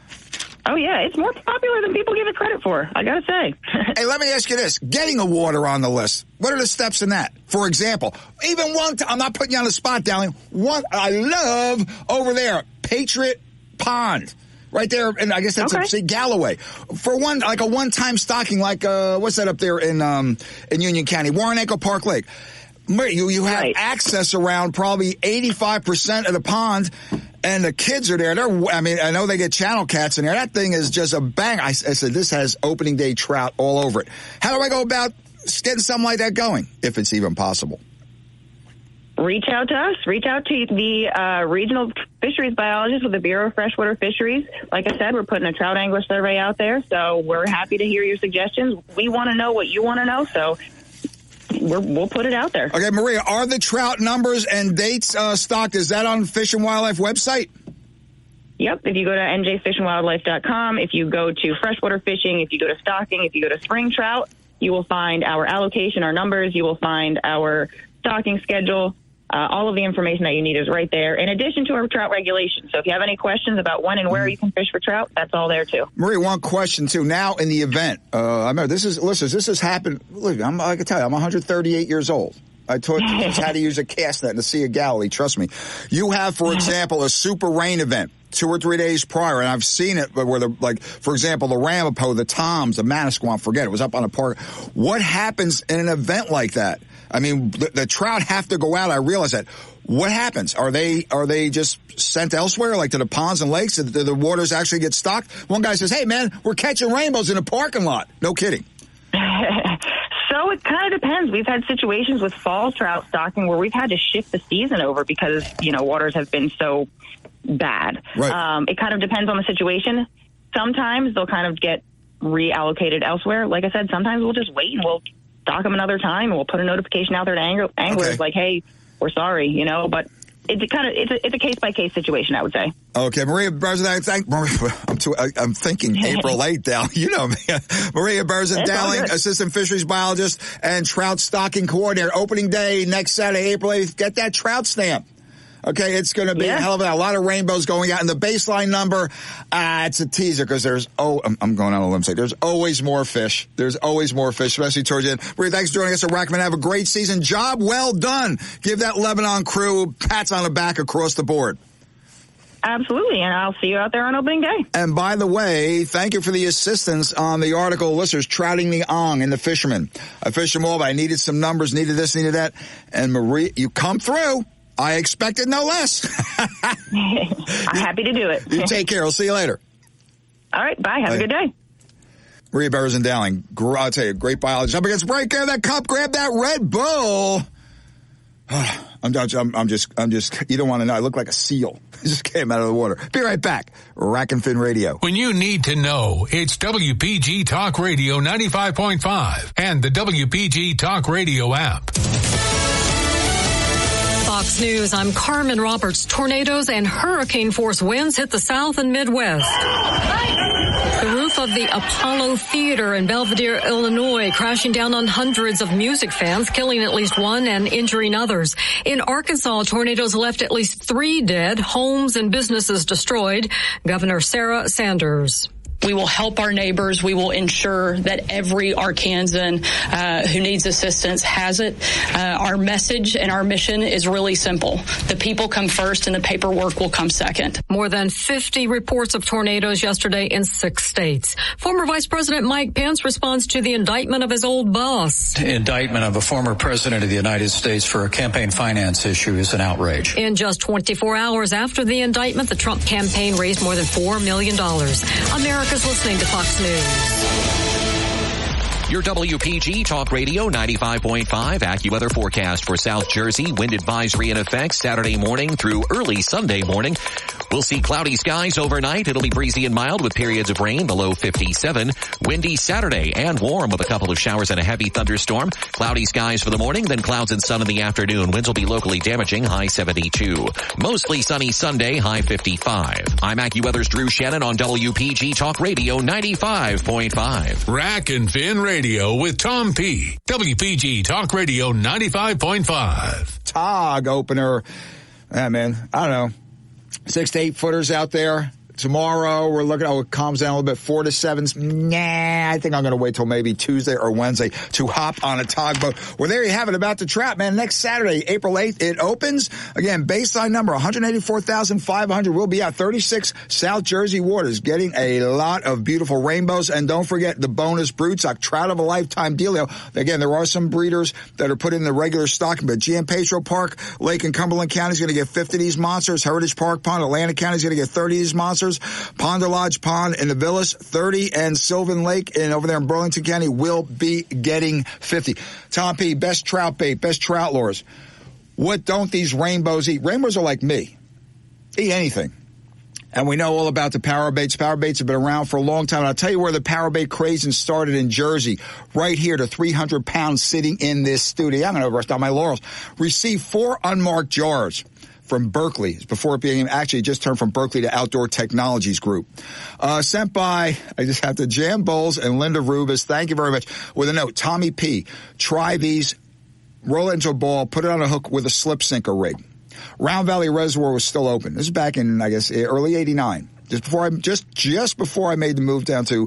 Oh, yeah. It's more popular than people give it credit for, I got to say. Hey, let me ask you this. Getting a water on the list, what are the steps in that? For example, even one, t- I'm not putting you on the spot, Dowling. One I love over there, Patriot Pond. Right there, and I guess that's okay. a, Galloway. For one, like a one-time stocking, like, uh, what's that up there in, um, in Union County? Warren-Echo Park Lake. You, you have right. access around probably eighty-five percent of the pond, and the kids are there. They're, I mean, I know they get channel cats in there. That thing is just a bang. I, I said, this has opening day trout all over it. How do I go about getting something like that going, if it's even possible? Reach out to us. Reach out to the uh, regional fisheries biologist with the Bureau of Freshwater Fisheries. Like I said, we're putting a trout angler survey out there, so we're happy to hear your suggestions. We want to know what you want to know, so We're, we'll put it out there. Okay, Maria, are the trout numbers and dates uh, stocked? Is that on Fish and Wildlife website? Yep. If you go to n j fish and wildlife dot com, if you go to freshwater fishing, if you go to stocking, if you go to spring trout, you will find our allocation, our numbers. You will find our stocking schedule. Uh, all of the information that you need is right there, in addition to our trout regulations. So if you have any questions about when and where you can fish for trout, that's all there, too. Maria, one question, too. Now, in the event, uh, I remember this is, listen, this has happened. Look, I'm, I can tell you, I'm one hundred thirty-eight years old. I taught kids how to use a cast net in the Sea of Galilee. Trust me. You have, for example, a super rain event two or three days prior, and I've seen it where the, like, for example, the Ramapo, the Toms, the Manasquan, forget it, was up on a park. What happens in an event like that? I mean, the, the trout have to go out. I realize that. What happens? Are they are they just sent elsewhere, like to the ponds and lakes? Do the, the waters actually get stocked? One guy says, hey, man, we're catching rainbows in a parking lot. No kidding. So it kind of depends. We've had situations with fall trout stocking where we've had to shift the season over because, you know, waters have been so bad. Right. Um, it kind of depends on the situation. Sometimes they'll kind of get reallocated elsewhere. Like I said, sometimes we'll just wait and we'll stock them another time, and we'll put a notification out there to angler, anglers okay. like, hey, we're sorry, you know, but it's kind of, it's a, it's a case-by-case situation, I would say. Okay, Maria Berzin, thank, Maria, I'm, too, I, I'm thinking April eighth, Dal. You know me. Maria Berzin Dowling, Assistant Fisheries Biologist and Trout Stocking Coordinator. Opening day next Saturday, April eighth. Get that trout stamp. Okay, it's going to be yeah. a hell of a, a lot of rainbows going out. And the baseline number, uh, it's a teaser because there's, oh, I'm, I'm going on a limb. There's always more fish. There's always more fish, especially towards the end. Maria, thanks for joining us at Rackman. Have a great season. Job well done. Give that Lebanon crew pats on the back across the board. Absolutely, and I'll see you out there on opening day. And by the way, thank you for the assistance on the article, listeners, trouting the Ong and the fishermen. I fished them all, but I needed some numbers, needed this, needed that. And Marie, you come through. I expected no less. I'm happy to do it. You take care. I'll see you later. All right, bye. Have bye. a good day. Maria Burrs and Dowling, I'll tell you, great biologist. Up against break, grab that cup, grab that Red Bull. I'm, I'm, I'm just, I'm just, you don't want to know. I look like a seal. I just came out of the water. Be right back. Rack and Fin Radio. When you need to know, it's W P G Talk Radio ninety-five point five and the W P G Talk Radio app. Fox News, I'm Carmen Roberts. Tornadoes and hurricane-force winds hit the South and Midwest. The roof of the Apollo Theater in Belvedere, Illinois, crashing down on hundreds of music fans, killing at least one and injuring others. In Arkansas, tornadoes left at least three dead, homes and businesses destroyed. Governor Sarah Sanders. We will help our neighbors. We will ensure that every Arkansan uh, who needs assistance has it. Uh, our message and our mission is really simple. The people come first and the paperwork will come second. More than fifty reports of tornadoes yesterday in six states. Former Vice President Mike Pence responds to the indictment of his old boss. Indictment of a former president of the United States for a campaign finance issue is an outrage. In just twenty-four hours after the indictment, the Trump campaign raised more than four million dollars. America listening to Fox News. Your W P G Talk Radio ninety-five point five AccuWeather forecast for South Jersey. Wind advisory in effect Saturday morning through early Sunday morning. We'll see cloudy skies overnight. It'll be breezy and mild with periods of rain, the low fifty-seven. Windy Saturday and warm with a couple of showers and a heavy thunderstorm. Cloudy skies for the morning, then clouds and sun in the afternoon. Winds will be locally damaging, high seventy-two. Mostly sunny Sunday, high fifty-five. I'm AccuWeather's Drew Shannon on W P G Talk Radio ninety-five point five. Rack and Fin Radio with Tom P. W P G Talk Radio ninety-five point five. T O G opener. Yeah, man, I don't know. Six to eight footers out there. Tomorrow, we're looking, oh, it calms down a little bit, four to sevens. Nah, I think I'm going to wait till maybe Tuesday or Wednesday to hop on a T O G boat. Well, there you have it about the trap, man. Next Saturday, April eighth, it opens. Again, baseline number, one hundred eighty-four thousand five hundred. We'll be at thirty-six South Jersey waters, getting a lot of beautiful rainbows. And don't forget the bonus broodstock, trout of a lifetime dealio. Again, there are some breeders that are put in the regular stocking, but G M Petro Park, Lake and Cumberland County is going to get fifty of these monsters. Heritage Park Pond, Atlantic County is going to get thirty of these monsters. Ponder Lodge Pond in the Villas, thirty, and Sylvan Lake and over there in Burlington County will be getting fifty. Tom P., best trout bait, best trout lures. What don't these rainbows eat? Rainbows are like me. Eat anything. And we know all about the power baits. Power baits have been around for a long time. And I'll tell you where the power bait craze started in Jersey. Right here, the three hundred pounds sitting in this studio. I'm going to rest on my laurels. Received four unmarked jars from Berkeley, before it being actually just turned from Berkeley to Outdoor Technologies Group. Uh, sent by, I just have to, Jan Bowles and Linda Rubis. Thank you very much. With a note, Tommy P., try these, roll it into a ball, put it on a hook with a slip sinker rig. Round Valley Reservoir was still open. This is back in, I guess, early eighty-nine. Just before I, just, just before I made the move down to,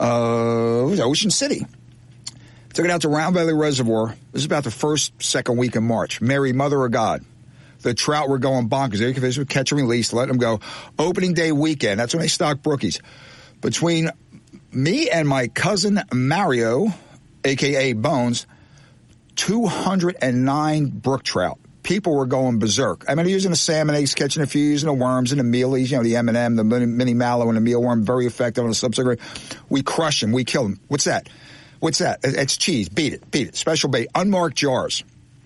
uh, Ocean City. Took it out to Round Valley Reservoir. This is about the first, second week in March. Mary, Mother of God. The trout were going bonkers. They could catch and release, let them go. Opening day weekend, that's when they stock brookies. Between me and my cousin Mario, a k a. Bones, two hundred nine brook trout. People were going berserk. I mean, they're using the salmon eggs, catching a few, using the worms and the mealies, you know, the M and M, the mini, mini mallow and the mealworm, very effective on the slip sinker. We crush them. We kill them. What's that? What's that? It's cheese. Beat it. Beat it. Special bait. Unmarked jars.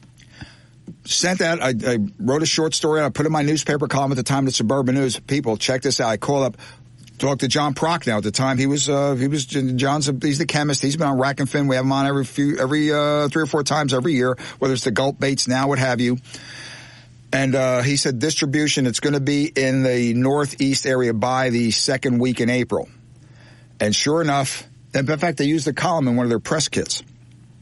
Sent that. I, I wrote a short story. I put in my newspaper column at the time, the Suburban News. People, check this out. I called up, talked to John Prochnow at the time. He was, uh, he was, John's, a, he's the chemist. He's been on Rack and Fin. We have him on every few, every, uh, three or four times every year, whether it's the gulp baits now, what have you. And, uh, he said distribution, it's going to be in the northeast area by the second week in April. And sure enough, in fact, they used the column in one of their press kits.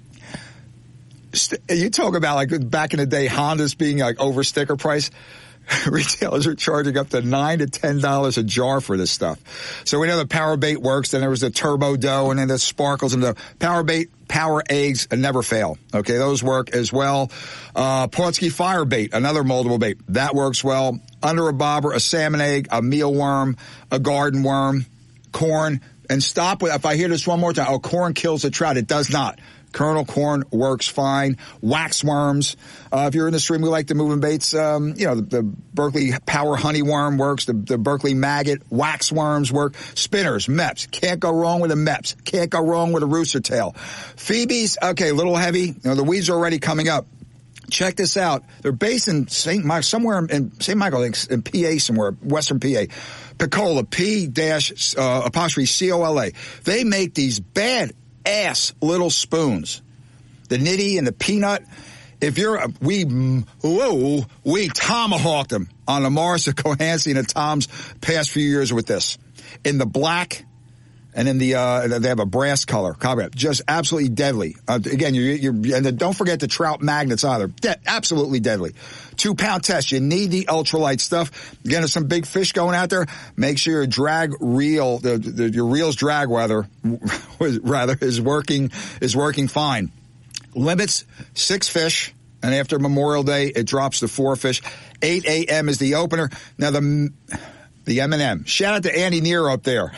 You talk about, like, back in the day, Hondas being, like, over sticker price. retailers are charging up to nine to ten dollars a jar for this stuff. So we know the Power Bait works. Then there was the Turbo Dough, and then the Sparkles and the Power Bait. Power Eggs never fail. Okay, those work as well. Uh, Portsky Fire Bait, another moldable bait. That works well. Under a bobber, a salmon egg, a mealworm, a garden worm, corn. And stop with, if I hear this one more time, oh, corn kills the trout. It does not. Kernel corn works fine. Wax worms. Uh, if you're in the stream, we like the moving baits. Um, you know, the, the Berkeley Power Honey Worm works. The, the Berkeley Maggot. Wax worms work. Spinners. Meps. Can't go wrong with a Meps. Can't go wrong with a rooster tail. Phoebes. Okay, a little heavy. You know, the weeds are already coming up. Check this out. They're based in Saint Michael, somewhere in Saint Michael, in P A somewhere, Western P A. Picola, P dash uh, apostrophe C O L A. They make these bad ass little spoons. The nitty and the peanut. If you're, we, whoa, we tomahawked them on the Morris and Cohansey and Tom's past few years with this. In the black and in the, uh, they have a brass color. Just absolutely deadly. Uh, again, you're, you're, and don't forget the trout magnets either. De- absolutely deadly. Two pound test. You need the ultralight stuff. Again, there's some big fish going out there. Make sure your drag reel, the, the, your reel's drag weather, rather, is working, is working fine. Limits six fish, and after Memorial Day, it drops to four fish. eight a.m. is the opener. Now, the, the M and M. Shout out to Andy Nero up there.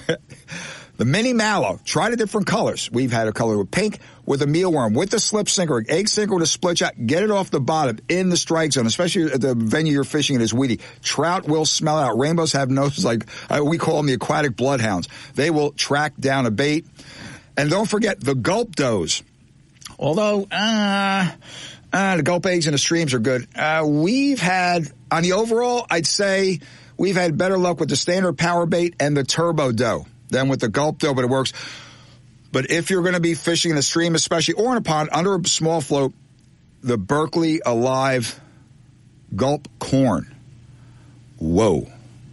The mini mallow, try the different colors. We've had a color with pink, with a mealworm, with the slip sinker, egg sinker with a split shot. Get it off the bottom in the strike zone, especially at the venue you're fishing in is weedy. Trout will smell out. Rainbows have noses like, uh, we call them the aquatic bloodhounds. They will track down a bait. And don't forget the gulp does. Although, uh, uh, the gulp eggs in the streams are good. Uh, we've had, on the overall, I'd say we've had better luck with the standard power bait and the turbo dough than with the gulp dough, but it works. But if you're going to be fishing in a stream, especially, or in a pond, under a small float, the Berkeley Alive gulp corn. Whoa.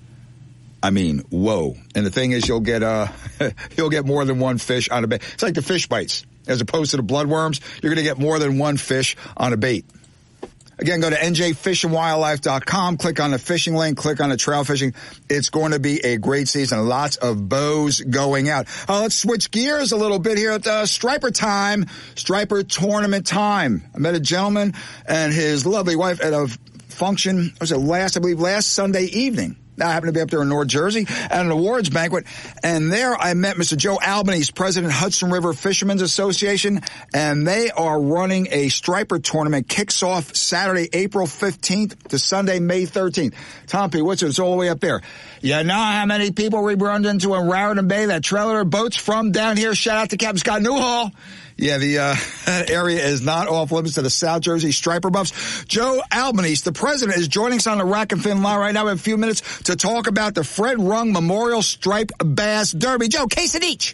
I mean, whoa. And the thing is, you'll get, uh, you'll get more than one fish on a bait. It's like the fish bites. As opposed to the bloodworms, you're going to get more than one fish on a bait. Again, go to N J fish and wildlife dot com, click on the fishing link, click on the trail fishing. It's going to be a great season. Lots of bows going out. Uh, let's switch gears a little bit here at uh, Striper time, Striper tournament time. I met a gentleman and his lovely wife at a function, was it last, I believe, last Sunday evening. I happened to be up there in North Jersey at an awards banquet, and there I met Mister Joe Albanese, president Hudson River Fishermen's Association, and they are running a striper tournament. Kicks off Saturday, April fifteenth to Sunday, May thirteenth. Tom P., what's it? It's all the way up there. You know how many people we run into in Raritan Bay that trailer their boats from down here? Shout out to Captain Scott Newhall. Yeah, the uh, area is not off limits to the South Jersey Striper Buffs. Joe Albanese, the president, is joining us on the Rack and Fin line right now in a few minutes to talk about the Fred Rung Memorial Stripe Bass Derby. Joe, case of each.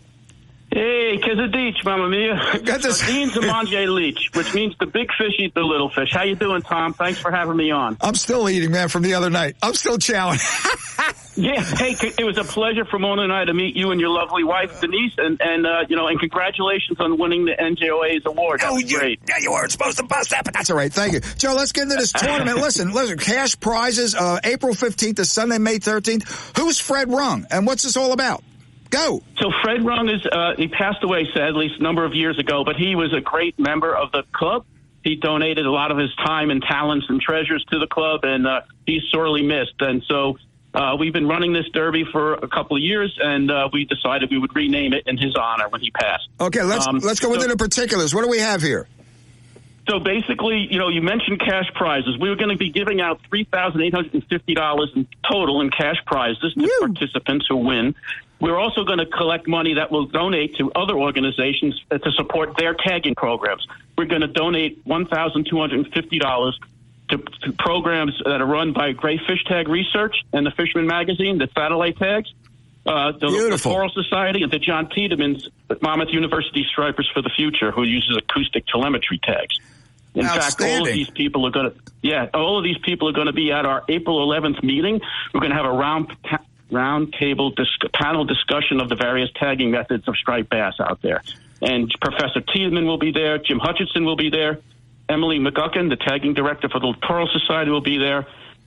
Hey, Kazadich, Mamma Mia. Got this. Sardines and Mange Leach, which means the big fish eat the little fish. How you doing, Tom? Thanks for having me on. I'm still eating, man, from the other night. I'm still chowing. Yeah, hey, it was a pleasure for Mona and I to meet you and your lovely wife, Denise, and, and uh, you know, and congratulations on winning the N J O A's award. That oh, was you, great. Yeah, you weren't supposed to bust that, but that's all right. Thank you. Joe, let's get into this tournament. Listen, listen, cash prizes, uh, April fifteenth to Sunday, May thirteenth. Who's Fred Rung, and what's this all about? Go. So Fred Rung is, uh, he passed away, sadly, a number of years ago, but he was a great member of the club. He donated a lot of his time and talents and treasures to the club, and uh, he's sorely missed. And so uh, we've been running this derby for a couple of years, and uh, we decided we would rename it in his honor when he passed. Okay, let's um, let's go so, into the particulars. What do we have here? So basically, you know, you mentioned cash prizes. We were going to be giving out three thousand eight hundred fifty dollars in total in cash prizes to Woo. participants who win. We're also going to collect money that will donate to other organizations to support their tagging programs. We're going to donate one thousand two hundred fifty dollars to, to programs that are run by Gray Fish Tag Research and the Fisherman Magazine, the satellite tags, uh, the, the Coral Society, and the John Tiedemann's Monmouth University Stripers for the Future, who uses acoustic telemetry tags. In fact, all of these people are going to, yeah, all of these people are going to be at our April eleventh meeting. We're going to have a round round table dis- panel discussion of the various tagging methods of striped bass out there. And Professor Tiedemann will be there. Jim Hutchinson will be there. Emily McGuckin, the tagging director for the Littoral Society, will be there.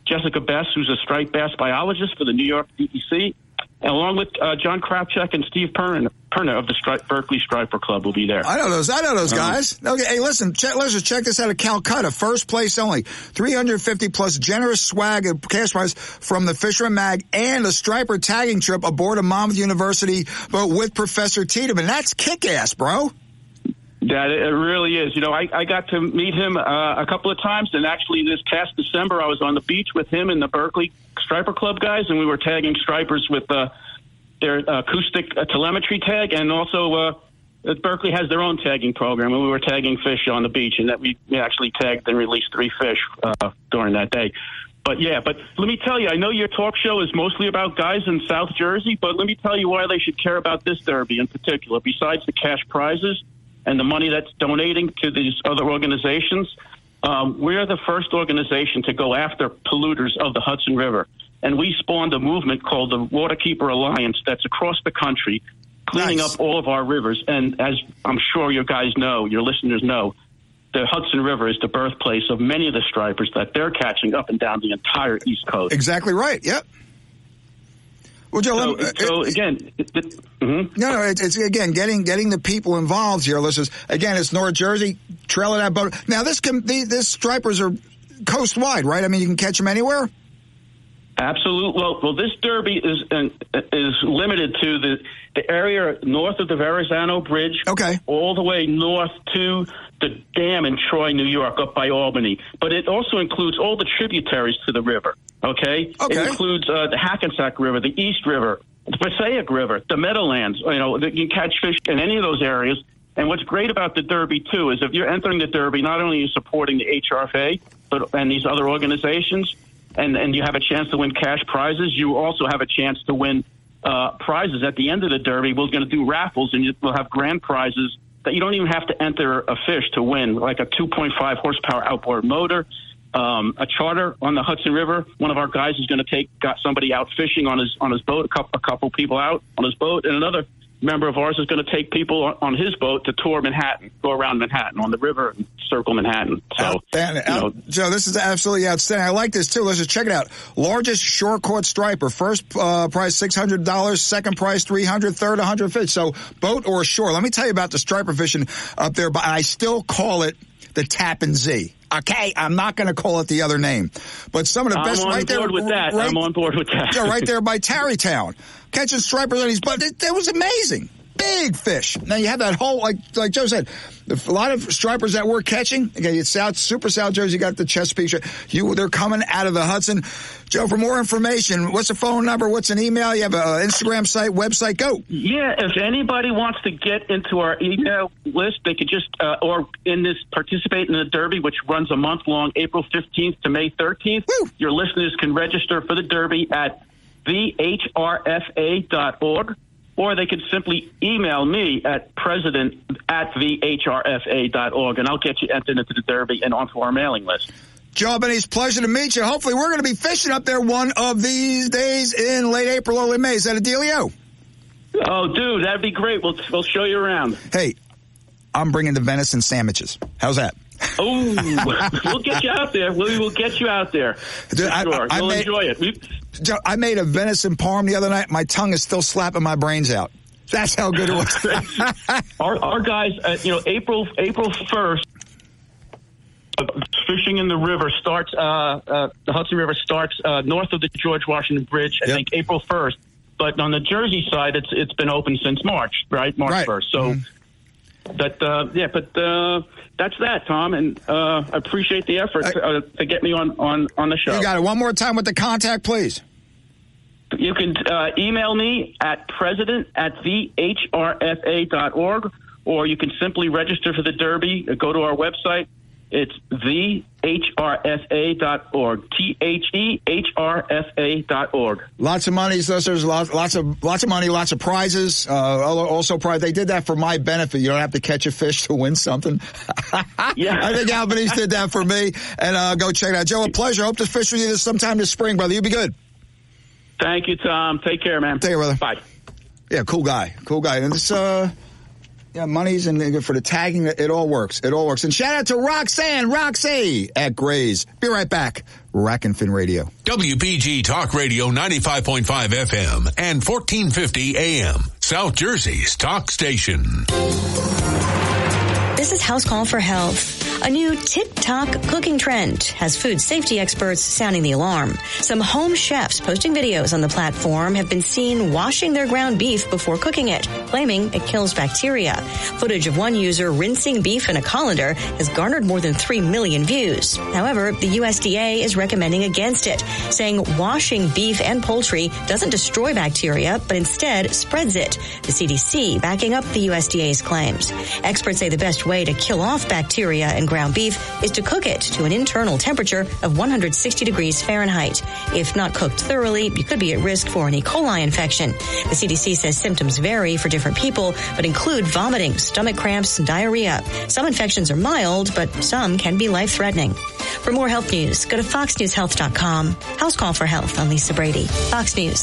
Jessica Bess, who's a striped bass biologist for the New York D E C, and along with uh, John Kravchuk and Steve Perna, Perna of the Stri- Berkeley Striper Club will be there. I know those. I know those guys. Um, okay, hey, listen. Check, let's just check this out of Calcutta. First place only, three hundred fifty plus generous swag and cash prize from the Fisherman Mag and a striper tagging trip aboard a Monmouth University boat with Professor Tiedemann. That's kick-ass, bro. That it really is. You know, I, I got to meet him uh, a couple of times, and actually this past December I was on the beach with him and the Berkeley Striper Club guys, and we were tagging stripers with uh, their acoustic uh, telemetry tag, and also uh, Berkeley has their own tagging program, and we were tagging fish on the beach, and that we actually tagged and released three fish uh, during that day. But, yeah, but let me tell you, I know your talk show is mostly about guys in South Jersey, but let me tell you why they should care about this derby in particular, besides the cash prizes and the money that's donating to these other organizations. Um, we're the first organization to go after polluters of the Hudson River. And we spawned a movement called the Waterkeeper Alliance that's across the country, cleaning nice. up all of our rivers. And as I'm sure you guys know, your listeners know, the Hudson River is the birthplace of many of the stripers that they're catching up and down the entire East Coast. Exactly right. Yep. Well, Joe, so, it, so it, again, it, it, mm-hmm. no, no, it's, it's again getting getting the people involved here. Listeners, again, it's North Jersey, trailer that boat. Now, this can the, this stripers are coast wide, right? I mean, you can catch them anywhere. Absolutely. Well, well, this derby is uh, is limited to the the area north of the Verrazano Bridge, okay, all the way north to the dam in Troy, New York, up by Albany. But it also includes all the tributaries to the river. Okay, okay. It includes uh, the Hackensack River, the East River, the Passaic River, the Meadowlands. You know, you can catch fish in any of those areas. And what's great about the Derby too is if you're entering the Derby, not only are you supporting the H R F A, but and these other organizations, and and you have a chance to win cash prizes. You also have a chance to win uh, prizes at the end of the Derby. We're going to do raffles, and we'll have grand prizes that you don't even have to enter a fish to win, like a two point five horsepower outboard motor. Um, a charter on the Hudson River. One of our guys is going to take got somebody out fishing on his on his boat. A couple, a couple people out on his boat, and another member of ours is going to take people on, on his boat to tour Manhattan, go around Manhattan on the river and circle Manhattan. So, you know, Joe, this is absolutely outstanding. I like this too. Let's just check it out. Largest shore caught striper. First uh, price six hundred dollars. Second price three hundred dollars. Third one hundred fifty dollars. So boat or shore. Let me tell you about the striper fishing up there. But I still call it the Tappan Zee. Okay, I'm not going to call it the other name, but some of the best I'm on right there. Board with that. Right, I'm on board with that. Yeah, right there by Tarrytown, catching stripers on these boats. It, it was amazing. Big fish. Now you have that whole, like like Joe said, a lot of stripers that we're catching. Again, it's South, Super South Jersey. You got the Chesapeake. You, they're coming out of the Hudson. Joe, for more information, what's the phone number? What's an email? You have an Instagram site, website? Go. Yeah, if anybody wants to get into our email list, they could just, uh, or in this, participate in the Derby, which runs a month long, April fifteenth to May thirteenth. Woo. Your listeners can register for the Derby at the H R F A dot org. Or they could simply email me at president at the H R F A dot org, and I'll get you entered into the Derby and onto our mailing list. Joe Benny's, pleasure to meet you. Hopefully we're going to be fishing up there one of these days in late April, early May. Is that a dealio? Oh, dude, that'd be great. We'll, we'll show you around. Hey, I'm bringing the venison sandwiches. How's that? Oh, we'll get you out there. We will get you out there. Dude, I, sure. I, I You'll made, enjoy it. We, Joe, I made a venison parm the other night. My tongue is still slapping my brains out. That's how good it was. our, our guys, uh, you know, April April first, uh, fishing in the river starts. Uh, uh, the Hudson River starts uh, north of the George Washington Bridge. I yep. think April first. But on the Jersey side, it's it's been open since March, right? March right. first. So. Mm-hmm. But, uh, yeah, but uh, that's that, Tom, and uh, I appreciate the effort to, uh, to get me on, on, on the show. You got it. One more time with the contact, please. You can uh, email me at president at the H R F A dot org, or you can simply register for the Derby. Go to our website. It's the H R F A dot org. T H E H R F A dot org. Lots of money, listeners. Lots, lots of lots of money. Lots of prizes. Uh, also, prize. They did that for my benefit. You don't have to catch a fish to win something. Yeah, I think Albanese did that for me. And uh, go check it out. Joe, a pleasure. Hope to fish with you this sometime this spring, brother. You be good. Thank you, Tom. Take care, man. Take care, brother. Bye. Yeah, cool guy. Cool guy. And this. Uh, Yeah, monies and for the tagging, it all works. It all works. And shout out to Roxanne, Roxy at Gray's. Be right back. Rack and Fin Radio. W P G Talk Radio ninety-five point five F M and fourteen fifty A M. South Jersey's talk station. This is House Call for Health. A new TikTok cooking trend has food safety experts sounding the alarm. Some home chefs posting videos on the platform have been seen washing their ground beef before cooking it, claiming it kills bacteria. Footage of one user rinsing beef in a colander has garnered more than three million views. However, the U S D A is recommending against it, saying washing beef and poultry doesn't destroy bacteria, but instead spreads it. The C D C backing up the U S D A's claims. Experts say the best way to kill off bacteria in ground beef is to cook it to an internal temperature of one hundred sixty degrees Fahrenheit. If not cooked thoroughly, you could be at risk for an E. coli infection. The C D C says symptoms vary for different people, but include vomiting, stomach cramps, and diarrhea. Some infections are mild, but some can be life-threatening. For more health news, go to fox news health dot com. House Call for Health on Lisa Brady. Fox News.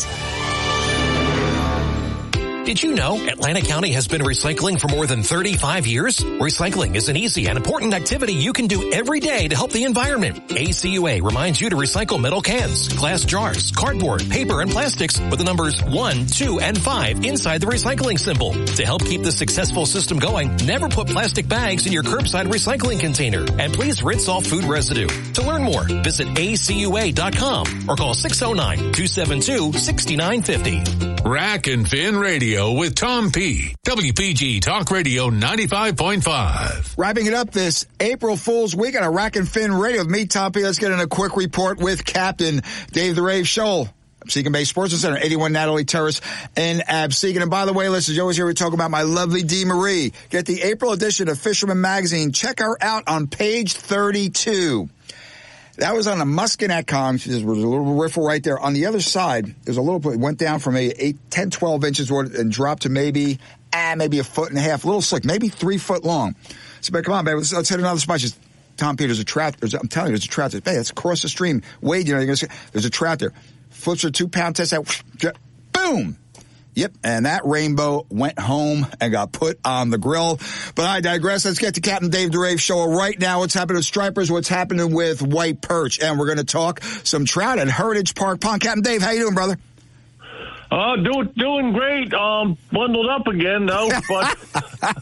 Did you know Atlanta County has been recycling for more than thirty-five years? Recycling is an easy and important activity you can do every day to help the environment. A C U A reminds you to recycle metal cans, glass jars, cardboard, paper, and plastics with the numbers one, two, and five inside the recycling symbol. To help keep the successful system going, never put plastic bags in your curbside recycling container. And please rinse off food residue. To learn more, visit A C U A dot com or call six oh nine, two seven two, six nine five oh. Rack and Fin Radio with Tom P. W P G Talk Radio ninety-five point five. Wrapping it up this April Fool's Week on a Rack and Fin Radio with me, Tom P. Let's get in a quick report with Captain Dave the Rave Scholl. Absecon Bay Sports Center, eighty-one Natalie Terrace in Absecon. And by the way, listeners, you always hear me talk about my lovely Dee Marie. Get the April edition of Fisherman Magazine. Check her out on page thirty-two. That was on a Muskinet con. There was a little riffle right there. On the other side, there's a little, it went down from a eight, ten, twelve inches and dropped to maybe, ah, maybe a foot and a half, a little slick, maybe three foot long. So, but come on, baby, let's, let's hit another spot. Just, Tom Peters, a trout. There's, I'm telling you, there's a trout there. Hey, that's across the stream. Wade, you know, you're going to see, there's a trout there. Flips her two pound test out. Boom. Yep, and that rainbow went home and got put on the grill. But I digress. Let's get to Captain Dave the Rave Show right now. What's happening with stripers? What's happening with white perch? And we're going to talk some trout at Heritage Park Pond. Captain Dave, how you doing, brother? Uh, do, doing great. Um, bundled up again, though. But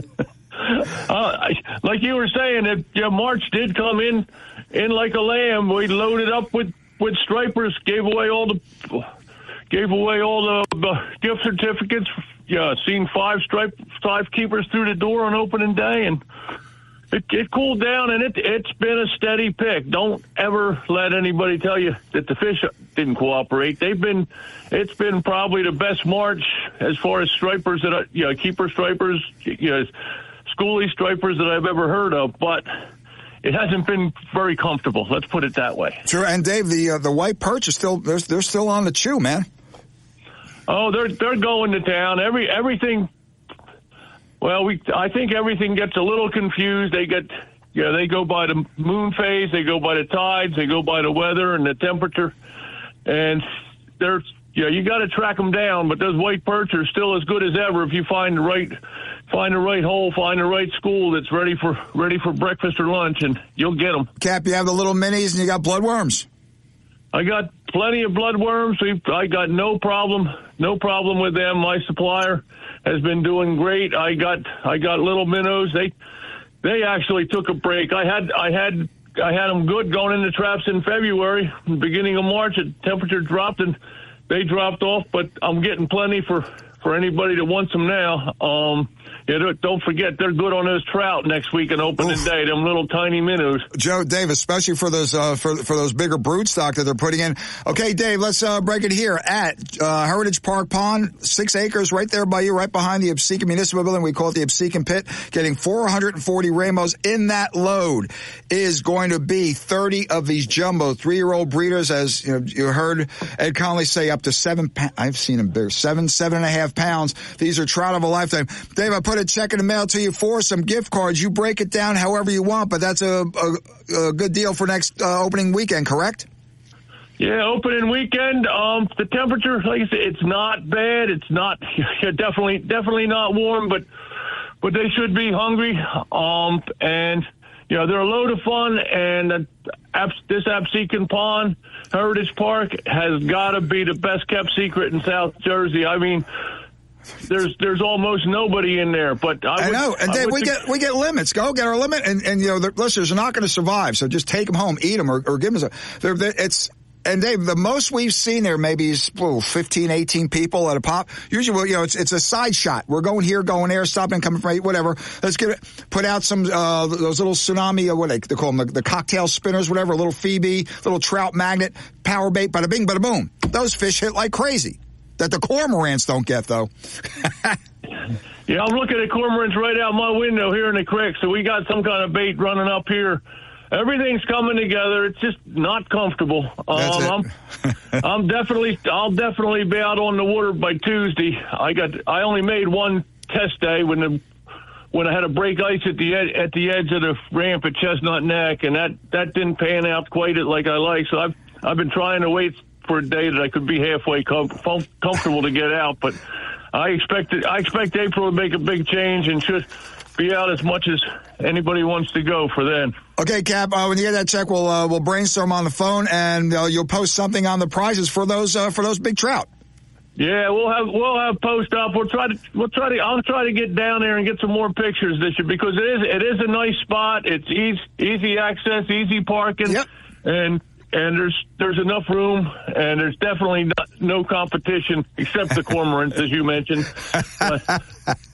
uh, like you were saying, it, yeah, March did come in in like a lamb. We loaded up with, with stripers, gave away all the... Gave away all the uh, gift certificates. Yeah, seen five stripe five keepers through the door on opening day, and it, it cooled down, and it, it's been a steady pick. Don't ever let anybody tell you that the fish didn't cooperate. They've been, it's been probably the best March as far as stripers that I, you know, keeper stripers, you know, schoolie stripers that I've ever heard of, but it hasn't been very comfortable. Let's put it that way. Sure, and Dave, the uh, the white perch is still they're they're still on the chew, man. Oh, they're they're going to town. Every everything. Well, we I think everything gets a little confused. They get yeah they go by the moon phase, they go by the tides, they go by the weather and the temperature, and they're yeah you got to track them down. But those white perch are still as good as ever if you find the right find the right hole, find the right school that's ready for ready for breakfast or lunch, and you'll get them. Cap, you have the little minis and you got bloodworms. I got plenty of bloodworms. We've, I got no problem, no problem with them. My supplier has been doing great. I got, I got little minnows. They, they actually took a break. I had, I had, I had them good going into traps in February. Beginning of March, the temperature dropped and they dropped off. But I'm getting plenty for, for anybody that wants them now. Um, Yeah, don't forget, they're good on those trout next week on opening Oof. day, them little tiny minnows. Joe, Dave, especially for those uh, for for those bigger brood stock that they're putting in. Okay, Dave, let's uh, break it here at uh, Heritage Park Pond, six acres right there by you, right behind the Absecon Municipal Building. We call it the Absecon Pit. Getting four hundred forty rainbows in that load is going to be thirty of these jumbo three-year-old breeders, as you know, you heard Ed Conley say, up to seven. Pa- I've seen them bigger, seven, seven and a half pounds. These are trout of a lifetime. Dave, I put a check in the mail to you for some gift cards. You break it down however you want, but that's a, a, a good deal for next uh, opening weekend, correct? Yeah, opening weekend. Um, the temperature, like I said, it's not bad. It's not definitely definitely not warm, but but they should be hungry. Um, and, you know, they're a load of fun, and uh, this Absecon Pond Heritage Park has got to be the best kept secret in South Jersey. I mean, there's there's almost nobody in there, but I, I would, know. And I Dave, would we think- get we get limits. Go get our limit, and, and you know the listeners are not going to survive. So just take them home, eat them, or, or give them. A, they're, they're, it's and Dave, the most we've seen there maybe is oh, fifteen, eighteen people at a pop. Usually, well, you know, it's it's a side shot. We're going here, going there, stopping, coming from whatever. Let's get it. Put out some uh, those little tsunami, or what they, they call them, the, the cocktail spinners, whatever. A little Phoebe, little trout magnet, power bait, bada bing, bada boom. Those fish hit like crazy. That the cormorants don't get though. Yeah, I'm looking at cormorants right out my window here in the creek. So we got some kind of bait running up here. Everything's coming together. It's just not comfortable. That's Um, it. I'm, I'm definitely, I'll definitely be out on the water by Tuesday. I got, I only made one test day when the, when I had to break ice at the ed, at the edge of the ramp at Chestnut Neck, and that that didn't pan out quite like I like. So I've I've been trying to wait for a day that I could be halfway com- com- comfortable to get out, but I expected I expect April to make a big change and should be out as much as anybody wants to go for then. Okay, Cap. Uh, when you get that check, we'll uh, we'll brainstorm on the phone, and uh, you'll post something on the prizes for those uh, for those big trout. Yeah, we'll have we'll have post up. We'll try to we'll try to I'll try to get down there and get some more pictures this year because it is it is a nice spot. It's easy easy access, easy parking, yep. and. And there's there's enough room, and there's definitely not, no competition except the cormorants, as you mentioned. But